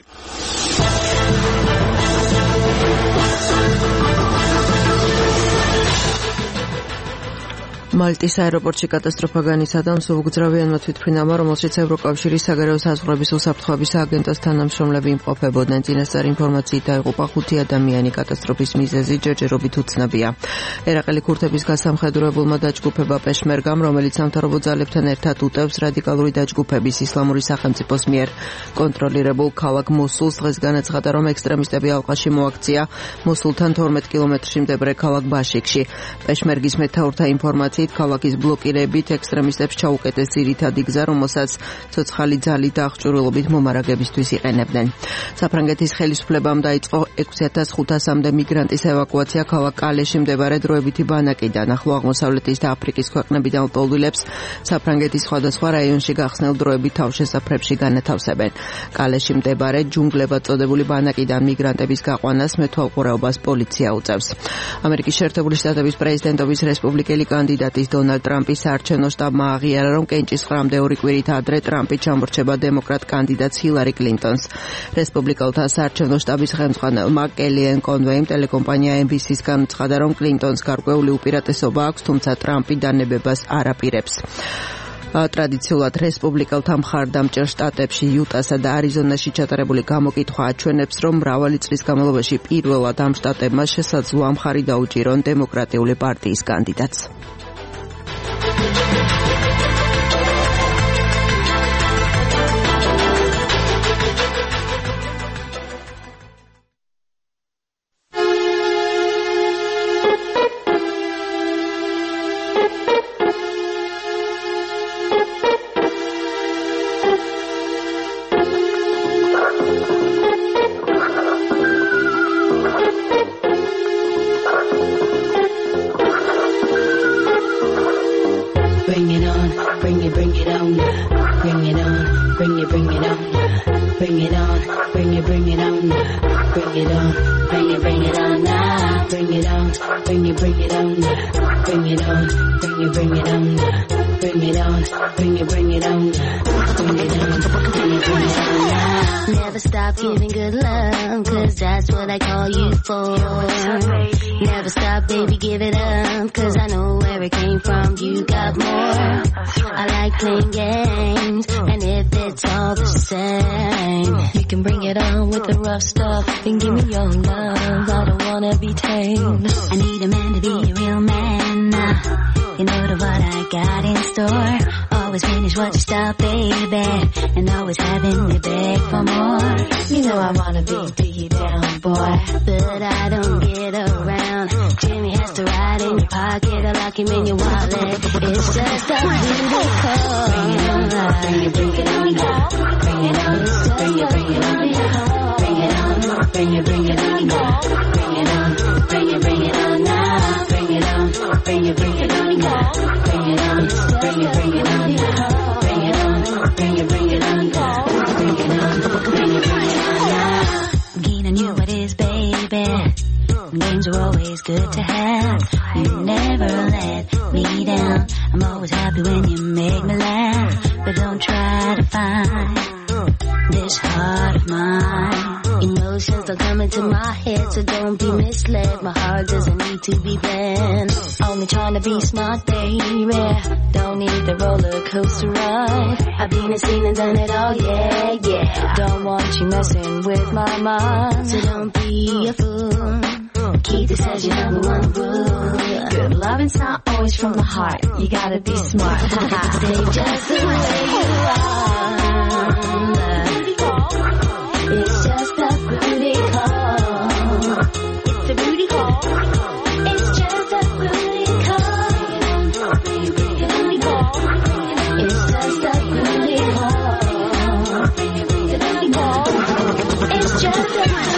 მალტის აეროპორტში კატასტროფა განიცადა მსუბუქძრავიანმა თვითმფრინავმა, რომელშიც ევროკავშირის საგარეო საზღვრების უსაფრთხოების აგენტოს თანამშრომლები იმყოფებოდნენ. წინასწარი ინფორმაციით დაიღუპა ხუთი ადამიანი. კატასტროფის მიზეზი ჯერჯერობით უცნობია. ერაყელი ქურთების გასამხედროებულმა დაჯგუფება პეშმერგამ, რომელიც სამთავრობო ძალებთან ერთად უტევს რადიკალური დაჯგუფების ისლამური სახელმწიფოს მიერ კონტროლირებულ ქალაქ მოსულს, დღეს განაცხადა, რომ ექსტრემისტები ალყაში მოაქცია მოსულთან თორმეტ კილომეტრში მდებარე ქალაქ ბაშიქში. პეშმერგის მეთაურთა ინფორმაციით ქალაქის ბლოკირებით ექსტრემისტებს ჩაუკეტეს ძირითადი გზა, რომელსაც ცოცხალი ძალით და აღჭურვილობით მომარაგებისთვის იყენებდნენ. საფრანგეთის ხელისუფლებამ დაიწყო ექვსი ათას ხუთასამდე მიგრანტის ევაკუაცია ქალაქ კალეში მდებარე დროებითი ბანაკიდან. ახლო აღმოსავლეთის და აფრიკის ქვეყნებიდან ლტოლვილებს საფრანგეთის სხვადასხვა რაიონში გახსნილ დროებით თავშესაფრებში განათავსებენ. კალეში მდებარე ჯუნგლებად წოდებული ბანაკიდან მიგრანტების გაყვანას მეთვალყურეობას პოლიცია უწევს. ამერიკის შეერთებული შტატების პრეზიდენტობის რესპუბლიკელი კანდიდატი დონალდ ტრამპის საარჩევნო შტაბმა აღიარა, რომ კენჭისყრამდე ორი კვირით ადრე ტრამპი ჩამორჩება დემოკრატ კანდიდატს ჰილარი კლინტონს. რესპუბლიკელთა საარჩევნო შტაბის ხელმძღვანელმა კელიან კონვეიმ ტელეკომპანია ემ ბი სი-ს განაცხადა, რომ კლინტონს გარკვეული უპირატესობა აქვს, თუმცა ტრამპი დანებებას არ აპირებს. ტრადიციულად რესპუბლიკელთა მხარდამჭერ შტატებში იუტასა და არიზონაში ჩატარებული გამოკითხვა აჩვენებს, რომ მრავალი წლის განმავლობაში პირველად ამ შტატებმა შესაძლოა მხარი დაუჭირონ დემოკრატიული პარტიის კანდიდატს. Never stop giving good love, cause that's what I call you for. Never stop, baby, give it up, cause I know where it came from, you got more. I like playing games, and if it's all the same, you can bring it on with the rough stuff, and give me your love, I don't wanna be tamed. I need a man to be a real man, you know the what I got in store. Always finish what you start, baby, and always having me beg for more. You know I wanna be deep down, boy, but I don't get around. Jimmy has to ride in your pocket, I lock him in your wallet. It's just a beauty call. Bring it on, bring it, bring it on, bring it on, bring it, bring it on, bring it on, bring it, bring it on, bring it on, bring it, bring it on now, bring it on, bring it, bring it on, bring it on, bring it, bring it on, bring it on, bring it, bring it on, bring it on, bring it, bring it on now. Gina knew what is, baby. Games are always good to have. You never let me down. I'm always happy when you make me laugh. But don't try to find this heart of mine. Emotions don't come coming to my head, so don't be misled. My heart doesn't need to be bent. Only trying to be smart, baby. Don't need the roller coaster ride. I've been and seen and done it all, yeah, yeah. Don't want you messing with my mind, so don't be a fool. Keep this as your number one rule. Good loving's not always from the heart. You gotta be smart. Stay just the way you are. It's just a booty call. It's a booty call. It's just a booty call. Booty call. It's just a booty call. Booty call. It's just a booty call.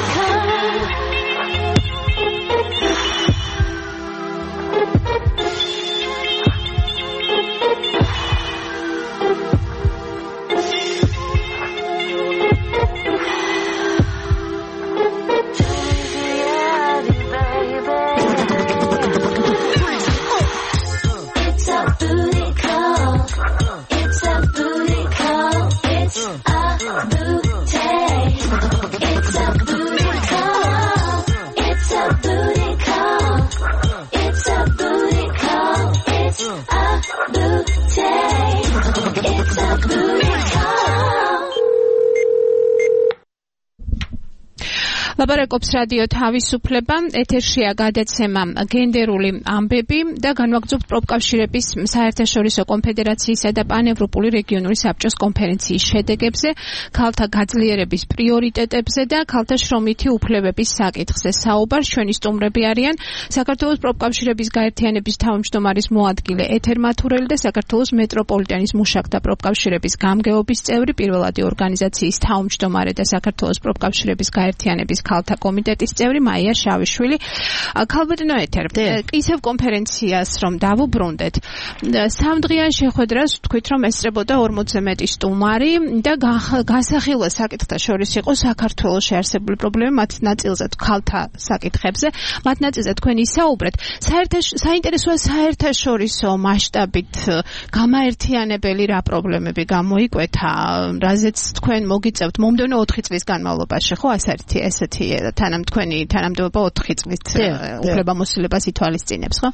ლაპარაკობს რადიო თავისუფლება, ეთერშია გადაცემა გენდერული ამბები და განვაგრძობთ პროფკავშირების საერთაშორისო კონფედერაციისა და პანევროპული რეგიონული საბჭოს კონფერენციის შედეგებზე, ქალთა გაძლიერების პრიორიტეტებზე და ქალთა შრომითი უფლებების საკითხზე საუბარს. ჩვენი სტუმრები არიან საქართველოს პროფკავშირების გაერთიანების თავმჯდომარის მოადგილე ეთერ მათურელი და საქართველოს მეტროპოლიტენის მუშაკთა პროფკავშირების გამგეობის წევრი, პირველადი ორგანიზაციის თავმჯდომარე და საქართველოს პროფკავშირების გაერთიანების ქალთა კომიტეტის წევრი მაია შავიშვილი. ქალბატონო ეთერ, ისევ კონფერენციას რომ დავუბრუნდეთ, სამდღიან შეხვედრას ვთქვით, რომ ესწრებოდა ორმოცზე მეტი სტუმარი და გასახილვა საკითხთა შორის იყო საქართველოში არსებული პრობლემა, მათ ნაწილზე ქალთა საკითხებზე, მათ ნაწილზე თქვენ ისაუბრეთ. საინტერესოა საერთაშორისო მასშტაბით გამაერთიანებელი რა პრობლემები გამოიკვეთა, რაზეც თქვენ მოგიწევთ მომდევნო ოთხი წლის განმავლობაში, ხო, ასეთი ესეთი თანამ თქვენი თანამდებობა ოთხი წლით უფლებამოსილებას ითვალისწინებს, ხო?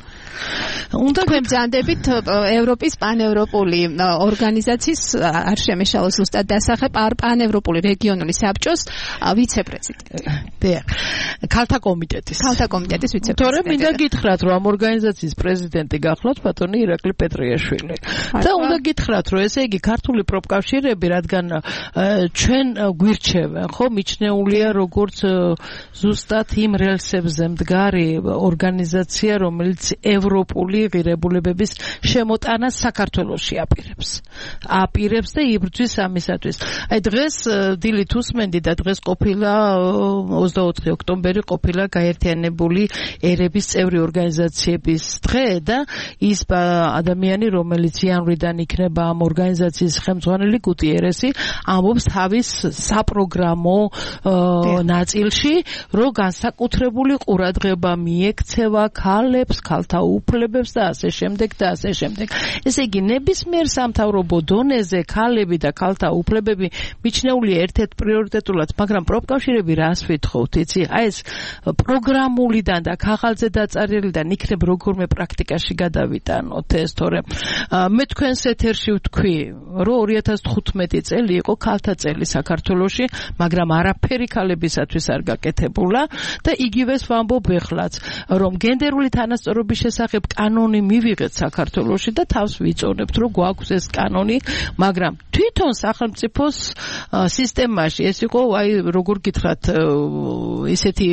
უნდა გვემბრძანდებით ევროპის პანევროპული ორგანიზაციის არ შემეშალა ზუსტად დასახე პანევროპული რეგიონული საბჭოს ვიცე-პრეზიდენტი. დიახ. ქალთა კომიტეტის. ქალთა კომიტეტის ვიცე-პრეზიდენტი. თორემ მინდა გითხრათ, რომ ამ ორგანიზაციის პრეზიდენტი გახლავთ ბატონი ირაკლი პეტრიაშვილი. და უნდა გითხრათ, რომ ესე იგი ქართული პროფკავშირები, რადგან ჩვენ გვირჩევენ, ხო, მიჩნეულია როგორც ზუსტად იმ რელსებზე მდგარი ორგანიზაცია, რომელიც ევროპული ღირებულებების შემოტანას საქართველოში აპირებს. აპირებს და იბრძვის ამისათვის. აი დღეს დილით უსმენდი და დღეს ყოფილა ოცდაოთხი ოქტომბერი ყოფილა გაერთიანებული ერების წევრი ორგანიზაციების დღე და ის ადამიანი, რომელიც იანვრიდან იქნება ამ ორგანიზაციის ხელმძღვანელი გუტიერესი, ამბობს თავის საპროგრამო ნაწილში, რომ განსაკუთრებული ყურადღება მიექცევა ქალებს, ქალთა უფლებებს და ასე შემდეგ და ასე შემდეგ. ესე იგი, ნებისმიერ სამთავრობო დონეზე ქალები და ქალთა უფლებები მიჩნეულია ერთ-ერთ პრიორიტეტულად, მაგრამ პროფკავშირები რას ვითხოვთ, იცი? აი ეს პროგრამულიდან და ქაღალდზე დაწერილიდან იქნებ როგორმე პრაქტიკაში გადავიტანოთ ეს, თორემ მე თქვენს ეთერში ვთქვი, რომ ორი ათას თხუთმეტი წელი იყო ქალთა წელი საქართველოში, მაგრამ არაფერი ქალებისათვის არ გაკეთებულა და იგივეს ვამბობ ეხლაც, რომ გენდერული თანასწორობის შესახებ კანონი მივიღეთ საქართველოში და თავს ვიწონებთ, რომ გვაქვს ეს კანონი, მაგრამ თვითონ სახელმწიფოს სისტემაში ეს იყო, აი როგორ გითხრათ, ისეთი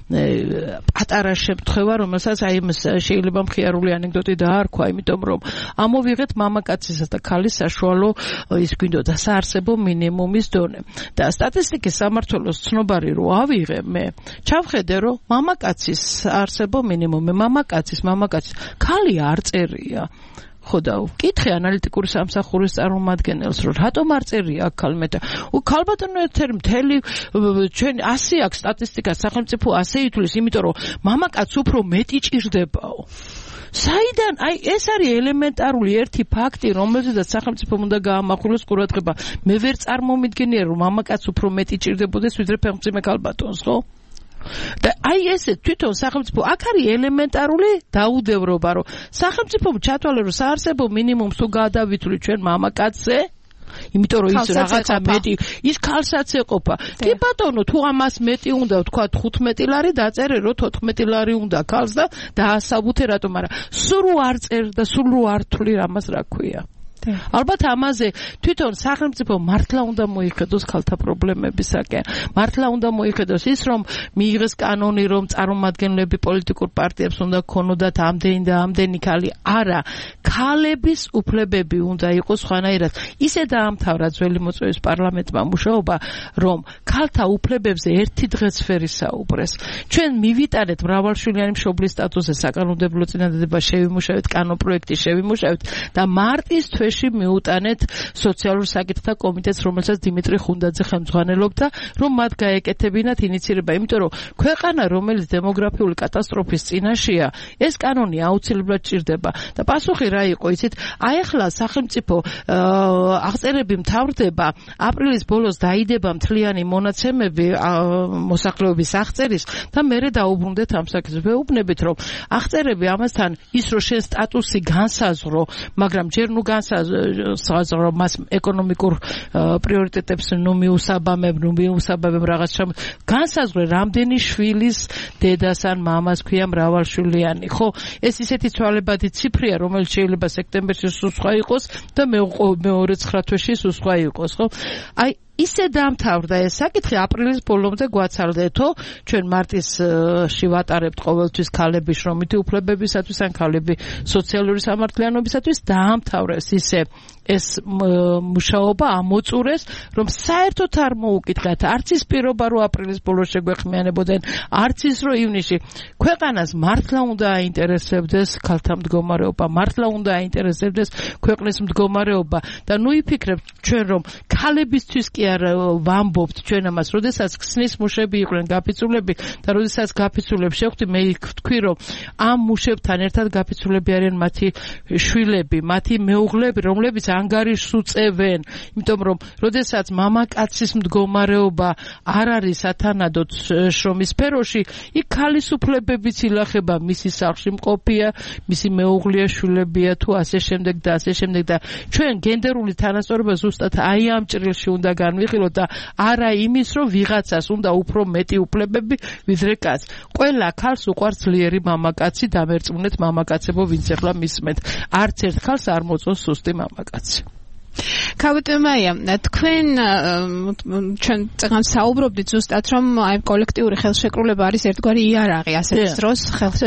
პატარა შემთხვევა, რომელსაც აი შეიძლება მხიარული ანეკდოტი დაარქვა, იმიტომ რომ ამოვიღეთ მამაკაცისა და ქალის საშუალო ის გვინდოდა საარსებო მინიმუმის დონე და სტატისტიკის სამართლოს ცნობარი რო ავიღე მე, ჩავხედე რომ მამაკაცის არსებო მინიმუმი, მამაკაცის, მამაკაცის, ქალი არ წერია. ხო და ვკითხე ანალიტიკური სამსახურის წარმომადგენელს, რომ რატომ არ წერია აქ ქალმე და ქალბატონო ეთერი მთელი ჩვენ ასი აქვს სტატისტიკა სახელმწიფო ასე ითვლის, იმიტომ რომ მამაკაც უფრო მეტი ჭირდებაო. საიდან აი ეს არის ელემენტარული ერთი ფაქტი, რომელზედაც სახელმწიფომ უნდა გაამახვილოს ყურადღება. მე ვერ წარმომიდგენია, რომ მამაკაც უფრო მეტი ჭირდებოდეს, ვიდრე ფეხმძიმე ქალბატონს, ხო? და აი ესე თვითონ სახელმწიფო აქ არის ელემენტარული დაუდევრობა, რომ სახელმწიფომ ჩათვალე, რომ საარსებო მინიმუმს თუ გადავითვლით ჩვენ მამაკაცზე, იმიტომ რომ ის რაღაცა მეტი ის ქალსაც ეყოფა. კი ბატონო, თუ ამას მეტი უნდა ვთქვა თხუთმეტი ლარი დაწერე, რომ თოთხმეტი ლარი უნდა ქალს და დაასაბუთე რატომ, მაგრამ სულ არ წერ და სულ არ თვლი ამას რა ქვია. ალბათ ამაზე თვითონ სახელმწიფო მართლა უნდა მოიხედოს ქალთა პრობლემებისაკენ. მართლა უნდა მოიხედოს ის, რომ მიიღეს კანონი, რომ წარმომადგენლები პოლიტიკურ პარტიებს უნდა ქონოდათ ამდენი და ამდენი ქალი. არა, ქალების უფლებები უნდა იყოს სხვანაირად. ისე დაამთავრა ძველი მოწვევის პარლამენტმა მუშაობა, რომ ქალთა უფლებებზე ერთი დღეც ვერ ისაუბრეს. ჩვენ მივიტანეთ მრავალშვილიანი მშობლის სტატუსზე საკანონმდებლო წინადადება შევიმუშავეთ, კანონპროექტი შევიმუშავეთ და მარტის თვეში მიუტანეთ სოციალურ საკითხთა კომიტეტს, რომელსაც დიმიტრი ხუნდაძე ხელმძღვანელობდა, რომ მათ გაეკეთებინათ ინიცირება, იმიტომ რომ ქვეყანა, რომელიც დემოგრაფიული კატასტროფის წინაშეა, ეს კანონი აუცილებლად ჭირდება. და პასუხი რა იყო, იცით? აი ახლა სახელმწიფო აღწერები მთავრდება, აპრილის ბოლოს დაიდება მთლიანი მონაცემები მოსახლეობის აღწერის და მერე დაუბრუნდეთ ამ საკითხს. ვეუბნებით, რომ აღწერები ამასთან ის რომ შენ სტატუსი განსაზღვრო, მაგრამ ჯერ ნუ განსაზღვრო საზღვრო მას ეკონომიკურ პრიორიტეტებს ნუ მიუსაბამებ, ნუ მიუსაბამებ რაღაც შამ განსაზღვრე რამდენი შვილის დედას ან მამას ქვია მრავალშვილიანი, ხო? ეს ისეთი ცვალებადი ციფრია, რომელიც შეიძლება სექტემბერში სულ სხვა იყოს და მეორე ცხრა თვეში სულ სხვა იყოს, ხო? აი ისე დაამთავრდა ეს საკითხი, აპრილის ბოლომდე გვაცალდეთო, ჩვენ მარტისში ვატარებთ ყოველთვის ქალების შრომითი უფლებებისათვის ან ქალები სოციალური სამართლიანობისათვის, დაამთავრეს ისე ეს მუშაობა ამოწურეს, რომ საერთოდ არ მოუკითხეთ, არც ის პირობა, რომ აპრილის ბოლოს შეგვეხმიანებოდნენ, არც ის, რომ ივნისში. ქვეყანას მართლა უნდა აინტერესებდეს ქალთა მდგომარეობა, მართლა უნდა აინტერესებდეს ქვეყნის მდგომარეობა და ნუ იფიქრებთ ჩვენ, რომ ქალებისთვის კი არ ვამბობთ ჩვენ ამას, როდესაც ქსნის მუშები იყვნენ გაფიცულები და როდესაც გაფიცულებს შევხვდი, მე ვთქვი, რომ ამ მუშებთან ერთად გაფიცულები არიან მათი შვილები, მათი მეუღლეები, რომლებიც ანგარიშს უწევენ, იმიტომ რომ როდესაც მამაკაცის მდგომარეობა არ არის ათანადოდ შრომის სფეროში, იქ ქალის უფლებებიც ილახება, მისი სახლში მყოფია, მისი მეუღლეა, შვილებია თუ ასე შემდეგ და ასე შემდეგ და ჩვენ გენდერული თანასწორობა ზუსტად აი ამ ჭრილში უნდა განვიხილოთ და არა იმის, რომ ვიღაცას უნდა უფრო მეტი უფლებები ვიდრე კაცს. ყველა ქალს უყვარს ძლიერი მამაკაცი, დამერწმუნეთ მამაკაცებო, ვინც ახლა მისმენთ. არც ერთ ქალს არ მოწონს სუსტი მამაკაცი. ქავიტემაია, თქვენ ჩვენ წეგან საუბრობდით ზუსტად, რომ აი კოლექტიური ხელშეკრულება არის ერთგვარი იარაღი ასეთ დროს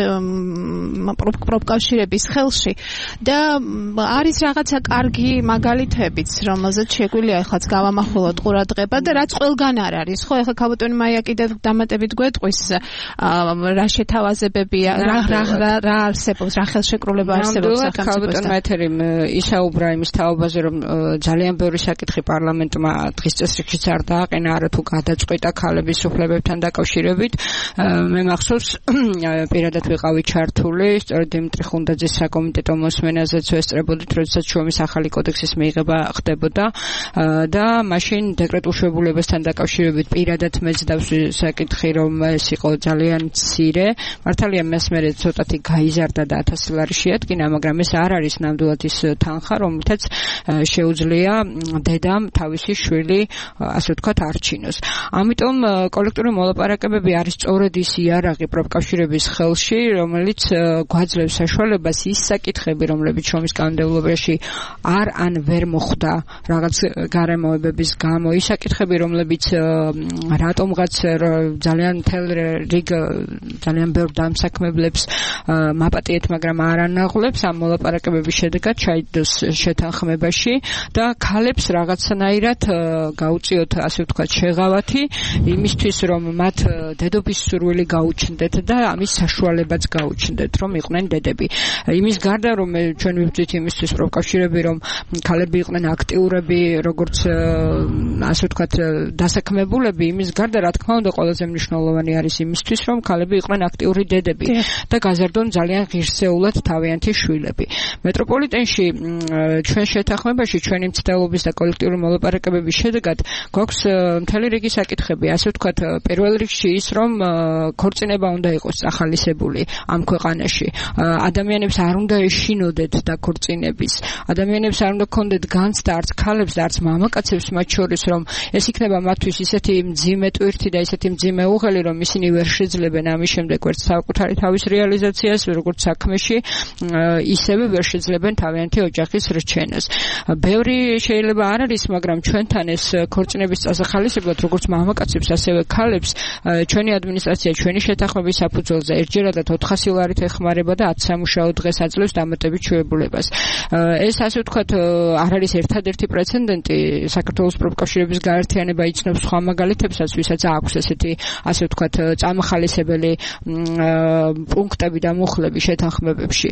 პროფკავშირების ხელში და არის რაღაცა კარგი მაგალითებიც, რომელზეც შეგვიძლია ეხლაც გავამახვილოთ ყურადღება და რაც ყველგან არ არის, ხო? ეხლა ქავიტემაია კიდევ დამატებით გვეტყვის რა შეთავაზებებია, რა რა რა არსებობს, რა ხელშეკრულება არსებობს სახელმწიფოს. ქავიტემაია ეთერი ისაუბრა იმის თაობაზე, რომ ძალიან ბევრი საკითხი პარლამენტმა დღის წესრიგშიც არ დააყენა, არა თუ გადაწყვეტა ქალების უფლებებთან დაკავშირებით. მე მახსოვს პირადად ვიყავი ჩართული, სწორედ დიმიტრი ხუნდაძის საკომიტეტო მოსმენაზეც ვესწრებოდით, როდესაც შრომის ახალი კოდექსის მიღება ხდებოდა და მაშინ დეკრეტულ შებულებასთან დაკავშირებით პირადად მეც დავსვი საკითხი, რომ ეს იყო ძალიან მცირე. მართალია მას მერე ცოტათი გაიზარდა და ათასი ლარი შეადგინა, მაგრამ ეს არ არის ნამდვილად ის თანხა, რომლითაც შეუძლია დედამ თავისი შვილი, ასე ვთქვათ, არჩინოს. ამიტომ კოლექტიური მოლაპარაკებები არის სწორედ ის იარაღი პროფკავშირების ხელში, რომელიც გვაძლევს საშუალებას ის საკითხები, რომლებიც შრომის კანონმდებლობაში არ ან ვერ მოხდა რაღაც გარემოებების გამო, ის საკითხები, რომლებიც რატომღაც ძალიან მთელ რიგ ძალიან ბევრ დამსაქმებლებს მაპატიეთ, მაგრამ არ ანაღლებს ამ მოლაპარაკებების შედეგად ჩაიდოს შეთანხმებაში. და ქალებს რაღაცნაირად გაუწიოთ, ასე ვთქვათ, შეღავათი იმისთვის, რომ მათ დედობის სურვილი გაუჩნდეთ და ამის საშუალებაც გაუჩნდეთ, რომ იყვნენ დედები. იმის გარდა, რომ ჩვენ ვიბრძვით იმისთვის პროფკავშირები, რომ ქალები იყვნენ აქტიურები, როგორც ასე ვთქვათ, დასაქმებულები, იმის გარდა, რა თქმა უნდა, ყველაზე მნიშვნელოვანი არის იმისთვის, რომ ქალები იყვნენ აქტიური დედები და გაზარდონ ძალიან ღირსეულად თავიანთი შვილები. მეტროპოლიტენში ჩვენ შეთანხმებაში, ჩვენი მცდელობის და კოლექტიური მოლაპარაკებების შედეგად გვაქვს მთელი რიგი საკითხები, ასე ვთქვათ, პირველ რიგში ის, რომ ქორწინება უნდა იყოს ახალისებული ამ ქვეყანაში. ადამიანებს არ უნდა ეშინოდეთ დაქორწინების. ადამიანებს არ უნდა ქონდეთ განცდა არც ქალებს და არც მამაკაცებს მათ შორის, რომ ეს იქნება მათთვის ისეთი მძიმე ტვირთი და ისეთი მძიმე უღელი, რომ ისინი ვერ შეძლებენ ამის შემდეგ ვერც საკუთარი თავის რეალიზაციას, როგორც საქმეში, ისევე ვერ შეძლებენ თავიანთი ოჯახის რჩენას. ბევრი შეიძლება არ არის, მაგრამ ჩვენთან ეს ქორწინების წასახალისებლად, როგორც მამაკაცებს, ასევე ქალებს, ჩვენი ადმინისტრაცია ჩვენი შეთანხმების საფუძველზე ერთჯერადად ოთხასი ლარით ეხმარება და ათი სამუშაო დღეს აძლევს დამატებით ჩვეულებებას. ეს ასე ვთქვათ, არ არის ერთადერთი პრეცედენტი. საქართველოს პროფკავშირების გაერთიანება იცნობს სხვა მაგალითებსაც, ვისაც აქვს ესეთი, ასე ვთქვათ, წამახალისებელი პუნქტები და მუხლები შეთანხმებებში.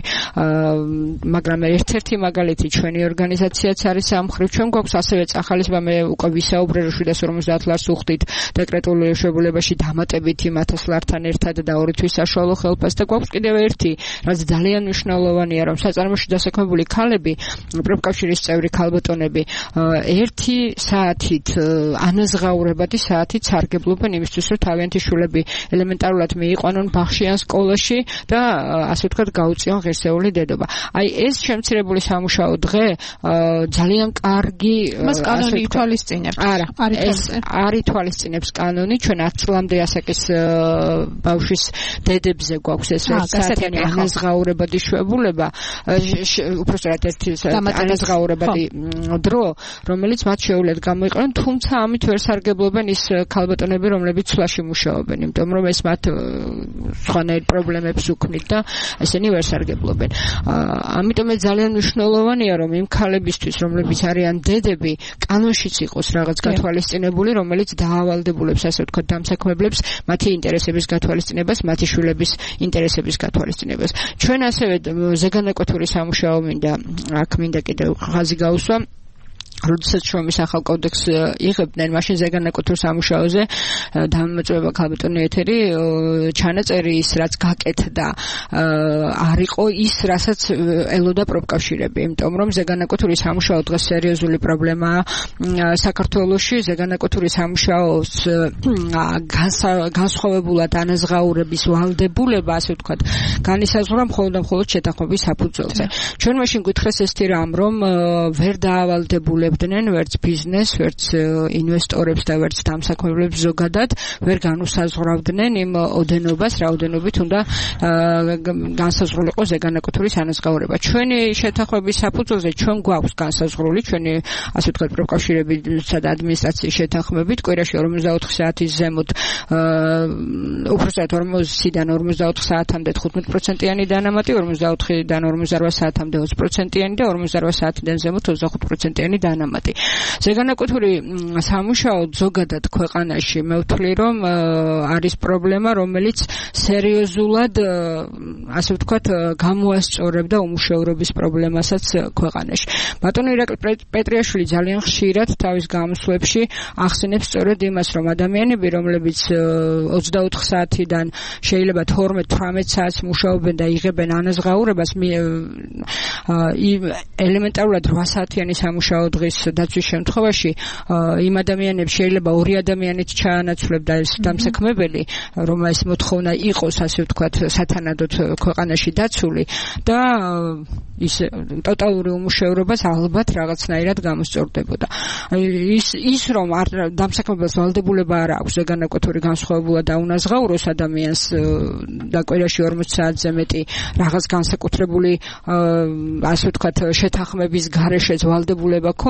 მაგრამ ერთ-ერთი მაგალითი ჩვენი ორგანიზაციაც არის ამ მხრივ. ჩვენ გვაქვს ასევე წახალისება, მე უკვე ვისაუბრე, რომ შვიდას ორმოცდაათ ლარს უხდით დეკრეტულ შეებულებაში დამატებით იმ ათას ლართან ერთად და ორი თვის საშუალო ხელფას და გვაქვს კიდევ ერთი, რაც ძალიან მნიშვნელოვანია, რომ საწარმოში დასაქმებული ქალები, პროფკავშირის წევრი ქალბატონები, ერთი საათით ანაზღაურებადი საათით სარგებლობენ იმისთვის, რომ თავიანთი შვილები ელემენტარულად მიიყვანონ ბაღში ან სკოლაში და ასე ვთქვათ, გაუწიონ ღირსეული დედობა. აი ეს შემცირებული სამუშაო დღე ძალიან კარგი, მას კანონი ითვალისწინებს. არა, ეს არ ითვალისწინებს კანონი. ჩვენ არც წლამდე ასაკის ბავშვის დედებზე გვაქვს ეს საათიანი ანაზღაურებადი შვებულება, უпростоრად ერთი ანაზღაურებადი დრო, რომელიც მათ შეუძლეთ გამოიყენონ, თუმცა ამით ვერ სარგებლობენ ის ქალბატონები, რომლებიც სვლაში მუშაობენ, იმიტომ რომ ეს მათ სხვანაირ პრობლემებს უქმნით და ესენი ვერ სარგებლობენ. ამიტომ ეს ძალიან მნიშვნელოვანია, რომ იმ ქალებისთვის, რომლებიც არიან დედები, კანონშიც იყოს რაღაც გათვალისწინებული, რომელიც დაავალდებულებს, ასე ვთქვათ, დამსაქმებლებს მათი ინტერესების გათვალისწინებას, მათი შვილების ინტერესების გათვალისწინებას. ჩვენ ასევე ზეგანაკვეთური სამუშაო მინდა, აქ მინდა კიდევ ხაზი გაუსვა. როდესაც შრომის ახალ კოდექსს იღებდნენ, მაშინ ზეგანაკვეთურ სამუშაოზე დამოწმება ქალბატონი ეთერი ჩანაწერი ის, რაც გაკეთდა, არ იყო ის, რასაც ელოდა პროფკავშირები, იმიტომ რომ ზეგანაკვეთური სამუშაო დღეს სერიოზული პრობლემაა საქართველოში. ზეგანაკვეთური სამუშაოს განსხვავებულად ანაზღაურების ვალდებულება, ასე ვთქვათ, განისაზღვრა მხოლოდ და მხოლოდ შეთანხმების საფუძველზე. ჩვენ მაშინ გვითხრეს ესეთი რამ, რომ ვერ დაავალდებულებდნენ ვერც ბიზნეს, ვერც ინვესტორებს და ვერც დამსაქმებლებს ზოგადად ვერ განუსაზღვრავდნენ იმ ოდენობას, რაოდენობით უნდა განსაზღვრულიყო ზეგანაკვეთურის ანაზღაურება. ჩვენი შეთანხმების საფუძველზე ჩვენ გვაქვს განსაზღვრული, ჩვენი ასე ვთქვათ, პროფკავშირებისა და ადმინისტრაციის შეთანხმებით, კვირაში ორმოცდაოთხი საათის ზემოთ, უпростоრად ორმოცდან ორმოცდაოთხ საათამდე თხუთმეტ პროცენტიანი დანამატი, ორმოცდაოთხიდან ორმოცდარვა საათამდე ოცი პროცენტიანი და ორმოცდარვა საათიდან ზემოთ ოცდახუთ პროცენტიანი დანამატი. ზეგანაკვეთური სამუშაო ზოგადად ქვეყანაში მე ვთვლი, რომ არის პრობლემა, რომელიც სერიოზულად, ასე ვთქვათ, გამოასწორებდა უმუშევრობის პრობლემასაც ქვეყანაში. ბატონო ირაკლი პეტრიაშვილი ძალიან ხშირად თავის გამოსვლებში ახსენებს სწორედ იმას, რომ ადამიანები, რომლებიც ოცდაოთხ საათიდან შეიძლება თორმეტ თვრამეტ საათს მუშაობენ და იღებენ ანაზღაურებას, ელემენტარულად რვა საათიანი სამუშაო დღის დაცვის შემთხვევაში იმ ადამიანებს შეიძლება ორი ადამიანით ჩაანაცვლებდა ეს დამსაქმებელი, რომ ეს მოთხოვნა იყოს, ასე ვთქვათ, სათანადოდ ქვეყანაში დაცული და ის ტოტალური უმუშევრობას ალბათ რაღაცნაირად გამოსწორდებოდა. ის ის რომ დამსაქმებელს ვალდებულება არ აქვს ზეგანაკვეთური განსხვავებულად დაუნაზღაუროს ადამიანს და კვირაში ორმოცი საათზე მეტი რაღაც განსაკუთრებული, ასე ვთქვათ, შეთანხმების გარეშე ვალდებულება ქონდა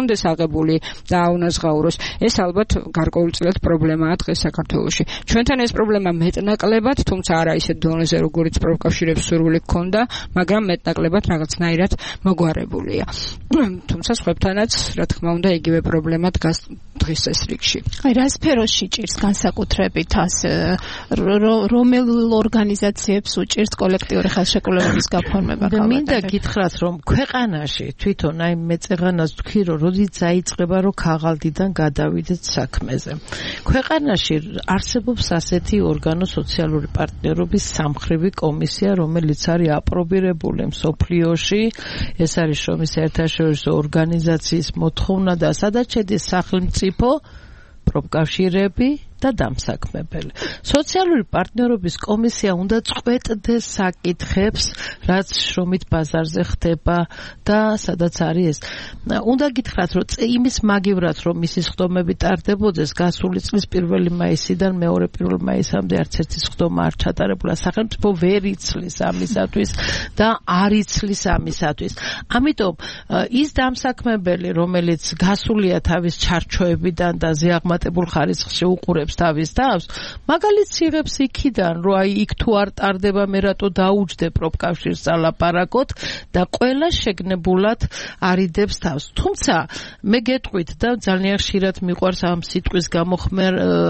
ჰქონდეს აღებული და აუნაზღაუროს. ეს ალბათ გარკვეულწილად პრობლემაა დღეს საქართველოში. ჩვენთან ეს პრობლემა მეტნაკლებად, თუმცა არა ისეთ დონეზე, როგორც პროფკავშირებს სურვილი ჰქონდა, მაგრამ მეტნაკლებად რაღაცნაირად მოგვარებულია. თუმცა სხვებთანაც, რა თქმა უნდა, იგივე პრობლემა დგას დღის ეს რიგში. აი, რა სფეროში ჭირს განსაკუთრებით ასე რომელ ორგანიზაციებს უჭირს კოლექტიური ხელშეკრულების გაფორმება? მინდა გითხრათ, რომ ქვეყანაში თვითონ აი მე წეღანას ვთქვი, რომ როდის დაიწყება, რომ ქაღალდიდან გადავიდეთ საქმეზე. ქვეყანაში არსებობს ასეთი ორგანო სოციალური პარტნიორობის სამხრივი კომისია, რომელიც არის აპრობირებული მსოფლიოში. ეს არის შრომის საერთაშორისო ორგანიზაციის მოთხოვნა და სადაც შედის სახელმწიფო, პროფკავშირები და დამსაქმებელი. სოციალური პარტნიორობის კომისია უნდა წყვეტდეს საკითხებს, რაც შრომით ბაზარზე ხდება და სადაც არის ეს. უნდა გითხრათ, რომ იმის მაგივრად, რომ მისი სხდომები ტარდებოდეს, გასული წლის პირველი მაისიდან მეორე პირველ მაისამდე არც ერთი სხდომა არ ჩატარებულა. სახელმწიფო ვერ იცლის ამისათვის და არ იცლის ამისათვის. ამიტომ ის დამსაქმებელი, რომელიც გასულია თავის ჩარჩოებიდან და ზეაღმატებულ ხარისხში უყურებს თავის თავს, მაგალითს იღებს იქიდან, რომ აი იქ თუ არ ტარდება, მე რატო დაუჯდე პროფკავშირს ალაპარაკოთ და ყველა შეგნებულად არიდებს თავს. თუმცა მე გეტყვით და ძალიან ხშირად მიყვარს ამ სიტყვის გამოხმარ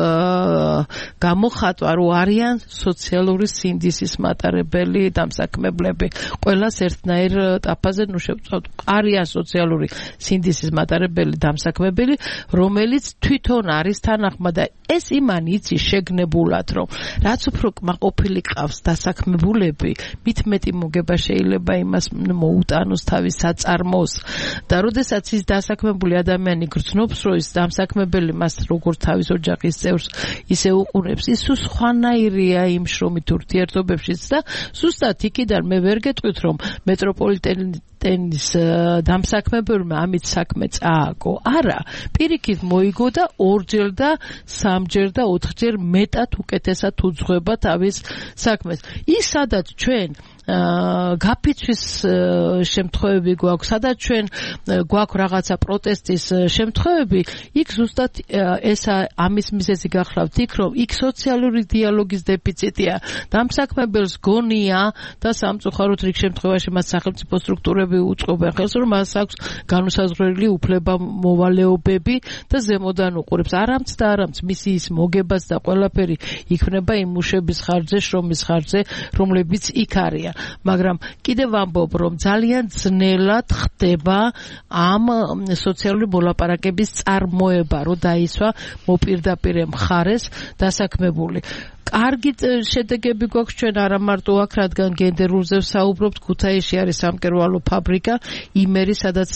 გამოხატვა, რომ არიან სოციალური სინდისის მატარებელი დამსაქმებლები. ყველას ერთნაირ ტაფაზე ნუ შევწავთ. არიან სოციალური სინდისის მატარებელი დამსაქმებელი, რომელიც თვითონ არის თანახმა და ეს იმან იცის შეგნებულად, რომ რაც უფრო კმაყოფილი ყავს დასაქმებულები, მით მეტი მოგება შეიძლება იმას მოუტანოს თავის საწარმოს და როდესაც ის დასაქმებული ადამიანი გრძნობს, რომ ის დამსაქმებელი მას როგორც თავის ოჯახის წევრს ისე უყურებს, ის სხვანაირია იმ შრომით ურთიერთობებშიც და ზუსტად იქიდან მე ვერ გეტყვით, რომ მეტროპოლიტენი ტენის დამსაქმებელმა ამით საქმე წააგო. არა, პირიქით მოიგო და ორჯერ და სამჯერ და ოთხჯერ მეტად უკეთესად უძღვება თავის საქმეს. ის სადაც ჩვენ გაფიცვის შემთხვევები გვაქვს, სადაც ჩვენ გვაქვს რაღაცა პროტესტის შემთხვევები, იქ ზუსტად ესა ამის მიზეზი გახლავთ იქ, რომ იქ სოციალური დიალოგის დეფიციტია. დამსაქმებელს გონია და სამწუხაროდ რიგ შემთხვევაში მას სახელმწიფო სტრუქტურები უწყობენ ხელს, რომ მას აქვს განუსაზღვრელი უფლება მოვალეობები და ზემოდან უყურებს. არამც და არამც მისი ის მოგებას და ყველაფერი იქნება იმ მუშების ხარჯზე, შრომის ხარჯზე, რომლებიც იქ არიან. მაგრამ კიდევ ვამბობ, რომ ძალიან ძნელად ხდება ამ სოციალური მოლაპარაკების წარმოება, რომ დაისვა მოპირდაპირე მხარეს დასაქმებული. კარგი შედეგები გვაქვს ჩვენ არა მარტო აქ, რადგან გენდერულზე ვსაუბრობთ, ქუთაისში არის სამკერვალო ფაბრიკა, იმერი, სადაც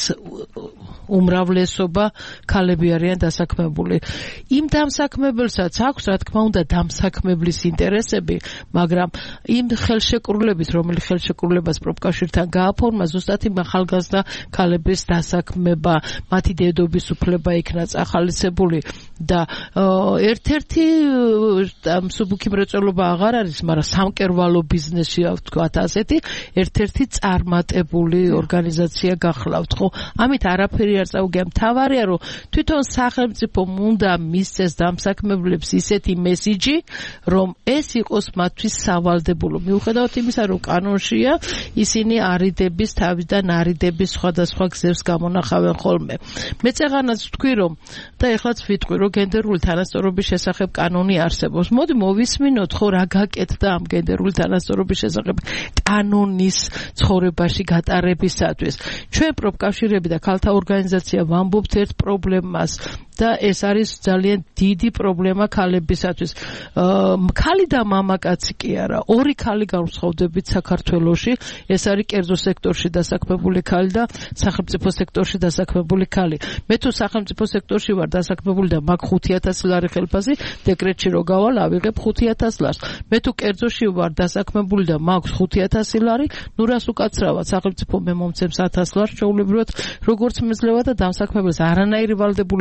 უმრავლესობა ქალები არიან დასაქმებული. იმ დამსაქმებელსაც აქვს, რა თქმა უნდა, დამსაქმებლის ინტერესები, მაგრამ იმ ხელშეკრულებით, რომელი ხელშეკრულებას პროფკავშირთან გააფორმა, ზუსტად იმ ახალგაზრდა ქალების დასაქმება, მათი დედობის უფლება იქნა წახალისებული და ერთ-ერთი მსუბუქი მრეწველობა აღარ არის, მაგრამ სამკერვალო ბიზნესი ვთქვათ ასეთი, ერთ-ერთი წარმატებული ორგანიზაცია გახლავთ, ხო? ამით არაფერი არ წაუგია. მთავარია, რომ თვითონ სახელმწიფომ უნდა მისცეს დამსაქმებლებს ისეთი მესიჯი, რომ ეს იყოს მათთვის სავალდებულო. მიუხედავად იმისა, რომ კანონშია, ისინი არიდების თავიდან არიდების სხვადასხვა გზებს გამონახავენ ხოლმე. მე წეღანაც ვთქვი, რომ და ეხლაც ვიტყვი, რომ გენდერული თანასწორობის შესახებ კანონი არსებობს. მოდი მოვისმინოთ, ხო, რა გაკეთდა ამ გენდერული თანასწორობის შესახებ კანონის ცხოვრებაში გატარებისათვის. ჩვენ პროფკავშირები და ქალთა ორგანიზაცია ვამბობთ ერთ პრობლემას და ეს არის ძალიან დიდი პრობლემა ქალებისათვის. ქალი და მამაკაცი კი არა, ორი ქალი განსხვავდებით საქართველოში, ეს არის კერძო სექტორში დასაქმებული ქალი და სახელმწიფო სექტორში დასაქმებული ქალი. მე თუ სახელმწიფო სექტორში ვარ დასაქმებული და მაქვს ხუთი ათასი ლარი ხელფასი, დეკრეტში რო გავალ, ავიღებ ხუთი ათას ლარს. მე თუ კერძოში ვარ დასაქმებული და მაქვს ხუთი ათასი ლარი, ნუ რას უკაცრავად, სახელმწიფო მე მომცემს ათას ლარს, ჩვეულებრივად როგორც მეძლევა და დამსაქმებელს არანაირი ვალდებულება არა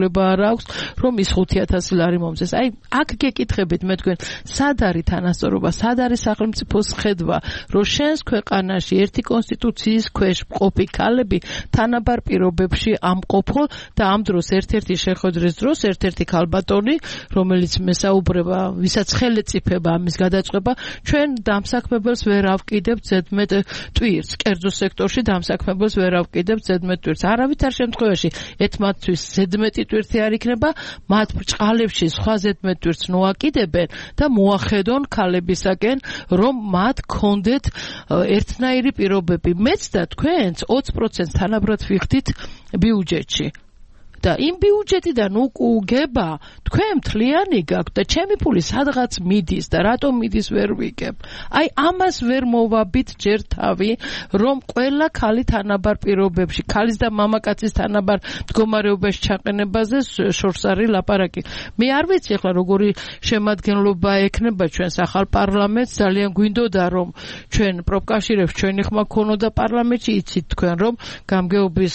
აქვს, რომ ის ხუთი ათასი ლარი მომწეს. აი, აქ გეკითხებით მე თქვენ, სად არის თანასწორობა, სად არის სახელმწიფოს ხედვა, რომ შენს ქვეყანაში ერთი კონსტიტუციის ქვეშ მყოფი ქალები თანაბარ პირობებში ამყოფო და ამ დროს ერთ-ერთი შეხვედრის დროს ერთ-ერთი ქალბატონი, რომელიც მესაუბრება, ვისაც ხელეწიფება ამის გადაწყვეტა, ჩვენ დამსაქმებელს ვერ ავკიდებთ ზედმეტ ტვირთს, კერძო სექტორში დამსაქმებელს ვერ ავკიდებთ ზედმეტ ტვირთს. არავითარ შემთხვევაში ეთმათთვის ზედმეტი ტვირთი არ იქნება, მათ ბრჭყალებში სხვა ზედმეტ ტვირთს ნოაკიდებენ და მოახედონ ქალებისაკენ, რომ მათ ქონდეთ ერთნაირი პირობები. მეც და თქვენც ოცი პროცენტს თანაბრად ვიხდით ბიუჯეტში. და იმ ბიუჯეტიდან უკუგება თქვენ მთლიანი გაქვთ და ჩემი ფული სადღაც მიდის და რატომ მიდის ვერ ვიგებ. აი ამას ვერ მოვაბით ჯერ თავი, რომ ყველა ქალი თანაბარ პირობებში, ქალის და მამაკაცის თანაბარ მდგომარეობაში ჩაყენებაზე შორს არის ლაპარაკი. მე არ ვიცი ახლა როგორი შემადგენლობა ექნება ჩვენს ახალ პარლამენტს, ძალიან გვინდოდა რომ ჩვენ პროფკავშირებს ჩვენი ხმა ქონოდა პარლამენტში, იცით თქვენ რომ გამგეობის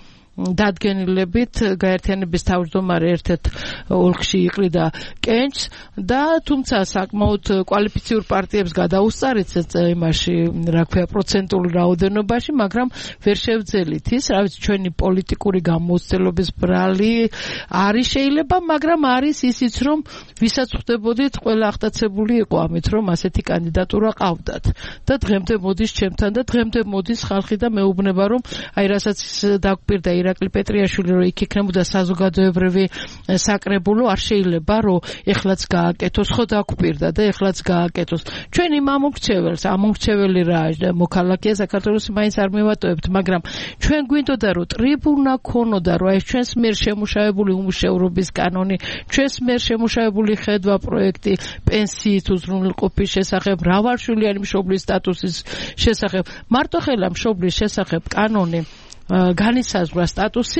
დადგენილებით გაერთიანების თავმჯდომარე ერთ-ერთ ოლქში იყრიდა კენჭს და თუმცა საკმაოდ კვალიფიციურ პარტიებს გადაუსწარეთ იმაში, რა ქვია, პროცენტული რაოდენობაში, მაგრამ ვერ შევძელით ის, რა ვიცი, ჩვენი პოლიტიკური გამოცდილების ბრალი არის შეიძლება, მაგრამ არის ისიც, რომ ვისაც ხვდებოდით, ყველა აღტაცებული იყო ამით, რომ ასეთი კანდიდატურა ყავდათ. და დღემდე მოდის ჩემთან და დღემდე მოდის ხალხი და მეუბნება, რომ აი რასაც დაგვპირდა ირაკლი პეტრიაშვილი, რომ იქ იქნებოდა საზოგადოებრივი საკრებულო, არ შეიძლება რომ ეხლაც გააკეთოს, ხო დაგვპირდა და ეხლაც გააკეთოს. ჩვენ იმ ამომრჩეველს, ამომრჩეველი რა მოქალაქეა საქართველოს მაინც არ მივატოვებთ, მაგრამ ჩვენ გვინდოდა რომ ტრიბუნა ქონოდა, რომ ეს ჩვენს მიერ შემუშავებული უმუშევრობის კანონი, ჩვენს მიერ შემუშავებული ხედვა პროექტი პენსიით უზრუნველყოფის შესახებ, მრავალშვილიანი მშობლის სტატუსის შესახებ, მარტო ხელა მშობლის შესახებ კანონი განისაზღვრა სტატუსი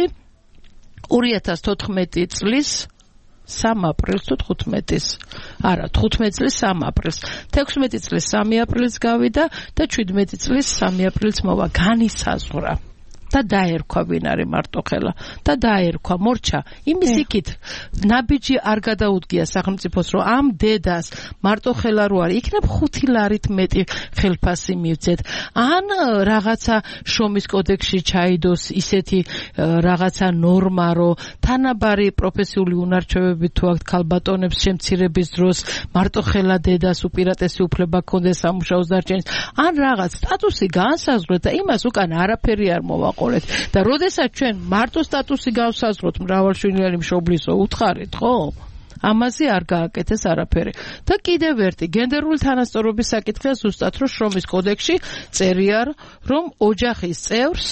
ორი ათას თოთხმეტი წლის სამი აპრილს თუ თხუთმეტის, არა, თხუთმეტი წლის სამი აპრილს, თექვსმეტი წლის სამი აპრილს გავიდა და შვიდმეტი წლის სამი აპრილს მოვა, განისაზღვრა. და დაერქვა ვინ არის მარტოხელა და დაერქვა მორჩა იმის იქით ნაბიჯი არ გადაუდგია სახელმწიფოს რომ ამ დედას მარტოხელა რო არის იქნებ ხუთი ლარით მეტი ხელფასი მივცეთ ან რაღაცა შრომის კოდექსში ჩაიდოს ისეთი რაღაცა ნორმა რომ თანაბარი პროფესიული უნარჩვევები თუ აქვს ქალბატონებს შემცირების დროს მარტოხელა დედას უპირატესი უფლება ჰქონდეს სამუშაოს დარჩენის ან რაღაც სტატუსი განსაზღვრეთ და იმას უკან არაფერი არ მოვა და როდესაც ჩვენ მარტო სტატუსი გავსაზღვროთ მრავალშვილიანი მშობლისო უთხარით, ხო? ამაზე არ გააკეთეს არაფერი. და კიდევ ერთი გენდერული თანასწორობის საკითხია ზუსტად რომ შრომის კოდექსში წერია რომ ოჯახის წევრს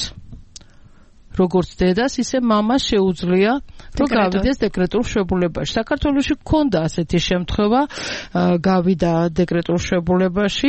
როგორც დედას, ისე მამას შეუძლია რომ გავიდეს დეკრეტულ მშობლებაში. საქართველოში გქონდა ასეთი შემთხვევა, გავიდა დეკრეტულ მშობლებაში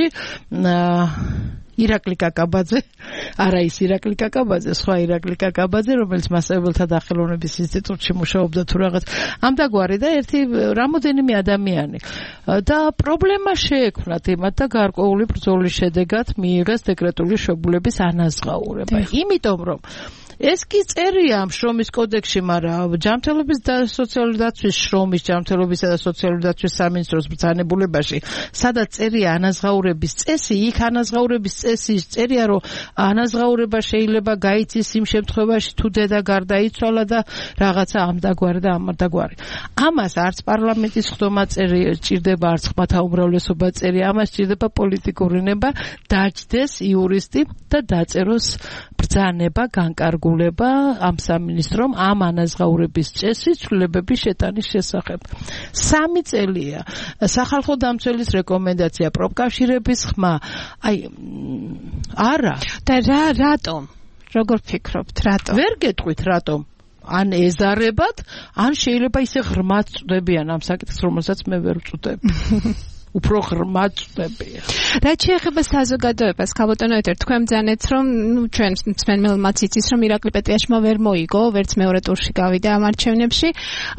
ირაკლი კაკაბაძე, არა ის ირაკლი კაკაბაძე, სხვა ირაკლი კაკაბაძე, რომელიც მასწავლებელთა დახელოვნების ინსტიტუტში მუშაობდა თუ რაღაც ამდაგვარი და ერთი რამოდენიმე ადამიანი. და პრობლემა შეექმნათ იმათ და გარკვეული ბრძოლის შედეგად მიიღეს დეკრეტული მშობლების ანაზღაურება. იმიტომ რომ ეს კი წერია ამ შრომის კოდექსში, მაგრამ ჯანმრთელობის და სოციალური დაცვის შრომის ჯანმრთელობისა და სოციალური დაცვის სამინისტროს ბრძანებულებაში, სადაც წერია ანაზღაურების წესი, იქ ანაზღაურების წესი წერია, რომ ანაზღაურება შეიძლება გაიცის იმ შემთხვევაში, თუ დედა გარდაიცვალა და რაღაცა ამდაგვარი და ამარდაგვარი. ამას არც პარლამენტის ხდომა ჭირდება, არც ხმათა უმრავლესობა წერია, ამას ჭირდება პოლიტიკური ნება, დაჯდეს იურისტი და დაწეროს ბრძანება, განკარგულება ამ სამინისტრომ ამ ანაზღაურების წესის ცვლილებების შეტანის შესახებ. სამი წელია სახალხო დამცველის რეკომენდაცია, პროფკავშირების ხმა. აი არა. და რა რატომ? როგორ ფიქრობთ, რატომ? ვერ გეტყვით რატომ? ან ეზარებათ, ან შეიძლება ისე ღრმად წვდებიან ამ საკითხს, რომელსაც მე ვერ ვწვდები. უფრო ღრმა წვდებია. რაც შეეხება საზოგადოებას, ქალბატონო ეთერ, თქვენ ბრძანეთ, რომ ნუ ჩვენ მსმენელმაც იცის, რომ ირაკლი პეტრიაშვილმა ვერ მოიგო, ვერც მეორე ტურში გავიდა ამ არჩევნებში.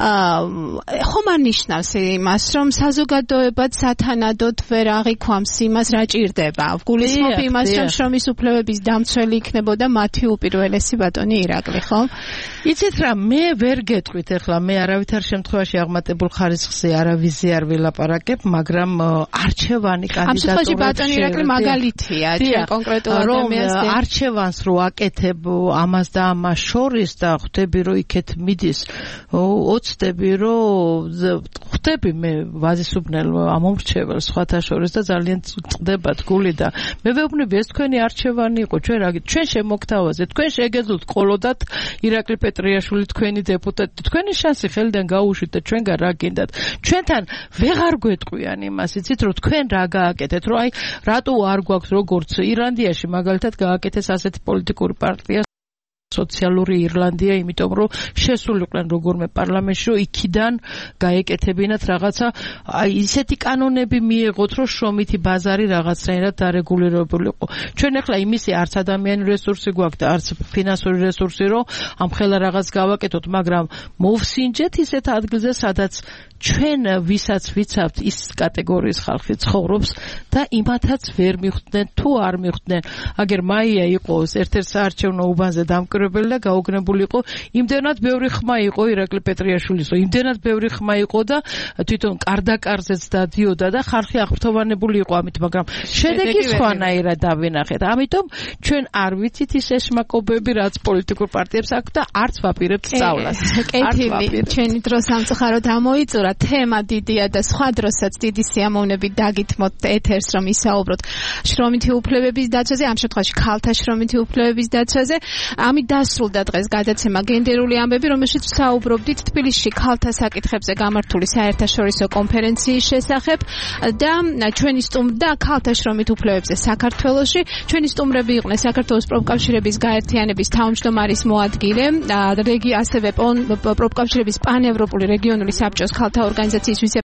ხომ არ ნიშნავს იმას, რომ საზოგადოებაც სათანადოდ ვერ აღიქვამს იმას, რა ჭირდება. გულისხმობ იმას, რომ შრომის უფლებების დამცველი იქნებოდა მათი უპირველესი ბატონი ირაკლი, ხო? იცით რა, მე ვერ გეტყვით ახლა, მე არავითარ შემთხვევაში აღმატებულ ხარისხზე არავიზე არ ვილაპარაკებ, მაგრამ არჩევანი კანდიდატურებში ბატონი ირაკლი მაგალითია, ჩვენ კონკრეტულ ადამიანს არჩევანს რო აკეთებ ამას და ამას შორის და ხვდები რომ იქეთ მიდის, ოცდები რომ ხვდები მე ვაზისუბნელ ამომრჩეველს სხვათა შორის და ძალიან წდებათ გული და მე ვეუბნები ეს თქვენი არჩევანი იყო, ჩვენ რა ჩვენ შემოგთავაზე, თქვენ შეგეძლოთ ყოლოდათ ირაკლი პეტრიაშვილი თქვენი დეპუტატი, თქვენი შანსი ხელიდან გაუშვით და ჩვენგან რა გინდათ, ჩვენთან ვეღარ გვეტყვიან იმას, იცით რომ თქვენ რა გააკეთეთ, რომ აი რატო არ გვაქვს როგორც ირლანდიაში მაგალითად გააკეთეს ასეთი პოლიტიკური პარტია სოციალური ირლანდია, იმიტომ რომ შესულიყვნენ როგორმე პარლამენტში, რომ იქიდან გაეკეთებინათ რაღაცა, აი ისეთი კანონები მიეღოთ, რომ შრომითი ბაზარი რაღაცნაირად დარეგულირებულიყო. ჩვენ ახლა იმისი არც ადამიანური რესურსი გვაქვს და არც ფინანსური რესურსი, რომ ამ ხელა რაღაც გავაკეთოთ, მაგრამ მოვსინჯეთ ისეთ ადგილზე, სადაც ჩვენ ვისაც ვიცავთ ის კატეგორიის ხალხი ცხოვრობს და იმათაც ვერ მიხვდნენ თუ არ მიხვდნენ. აგერ მაია იყო ერთ-ერთ საარჩევნო უბანზე დამკვირვებელი და გაუგნებული იყო, იმდენად ბევრი ხმა იყო ირაკლი პეტრიაშვილის, რომ იმდენად ბევრი ხმა იყო და თვითონ კარდაკარზეც დადიოდა და ხალხი აღფრთოვანებული იყო ამით, მაგრამ შედეგი სხვანაირად დავინახეთ. ამიტომ ჩვენ არ ვიცით ის ეშმაკობები, რაც პოლიტიკურ პარტიებს აქვს და არც ვაპირებთ სწავლას. კეთილი, ჩვენი დრო სამწუხაროდ ამოიწურა. თემა დიდია და სხვა დროსაც დიდი სიამოვნებით დაგითმოთ ეთერს, რომ ისაუბროთ შრომითი უფლებების დაცვაზე, ამ შემთხვევაში ქალთა შრომითი უფლებების დაცვაზე. ამით დასრულდა დღეს გადაცემა გენდერული ამბები, რომელშიც ვსაუბრობდით თბილისში ქალთა საკითხებზე გამართული საერთაშორისო კონფერენციის შესახებ და ჩვენი სტუმრდა ქალთა შრომით უფლებებზე საქართველოში. ჩვენი სტუმრები იყვნენ საქართველოს პროფკავშირების გაერთიანების თავმჯდომარის მოადგილე, ასევე პროფკავშირების პანევროპული რეგიონული საბჭოს ქალთა ორგანიზაციის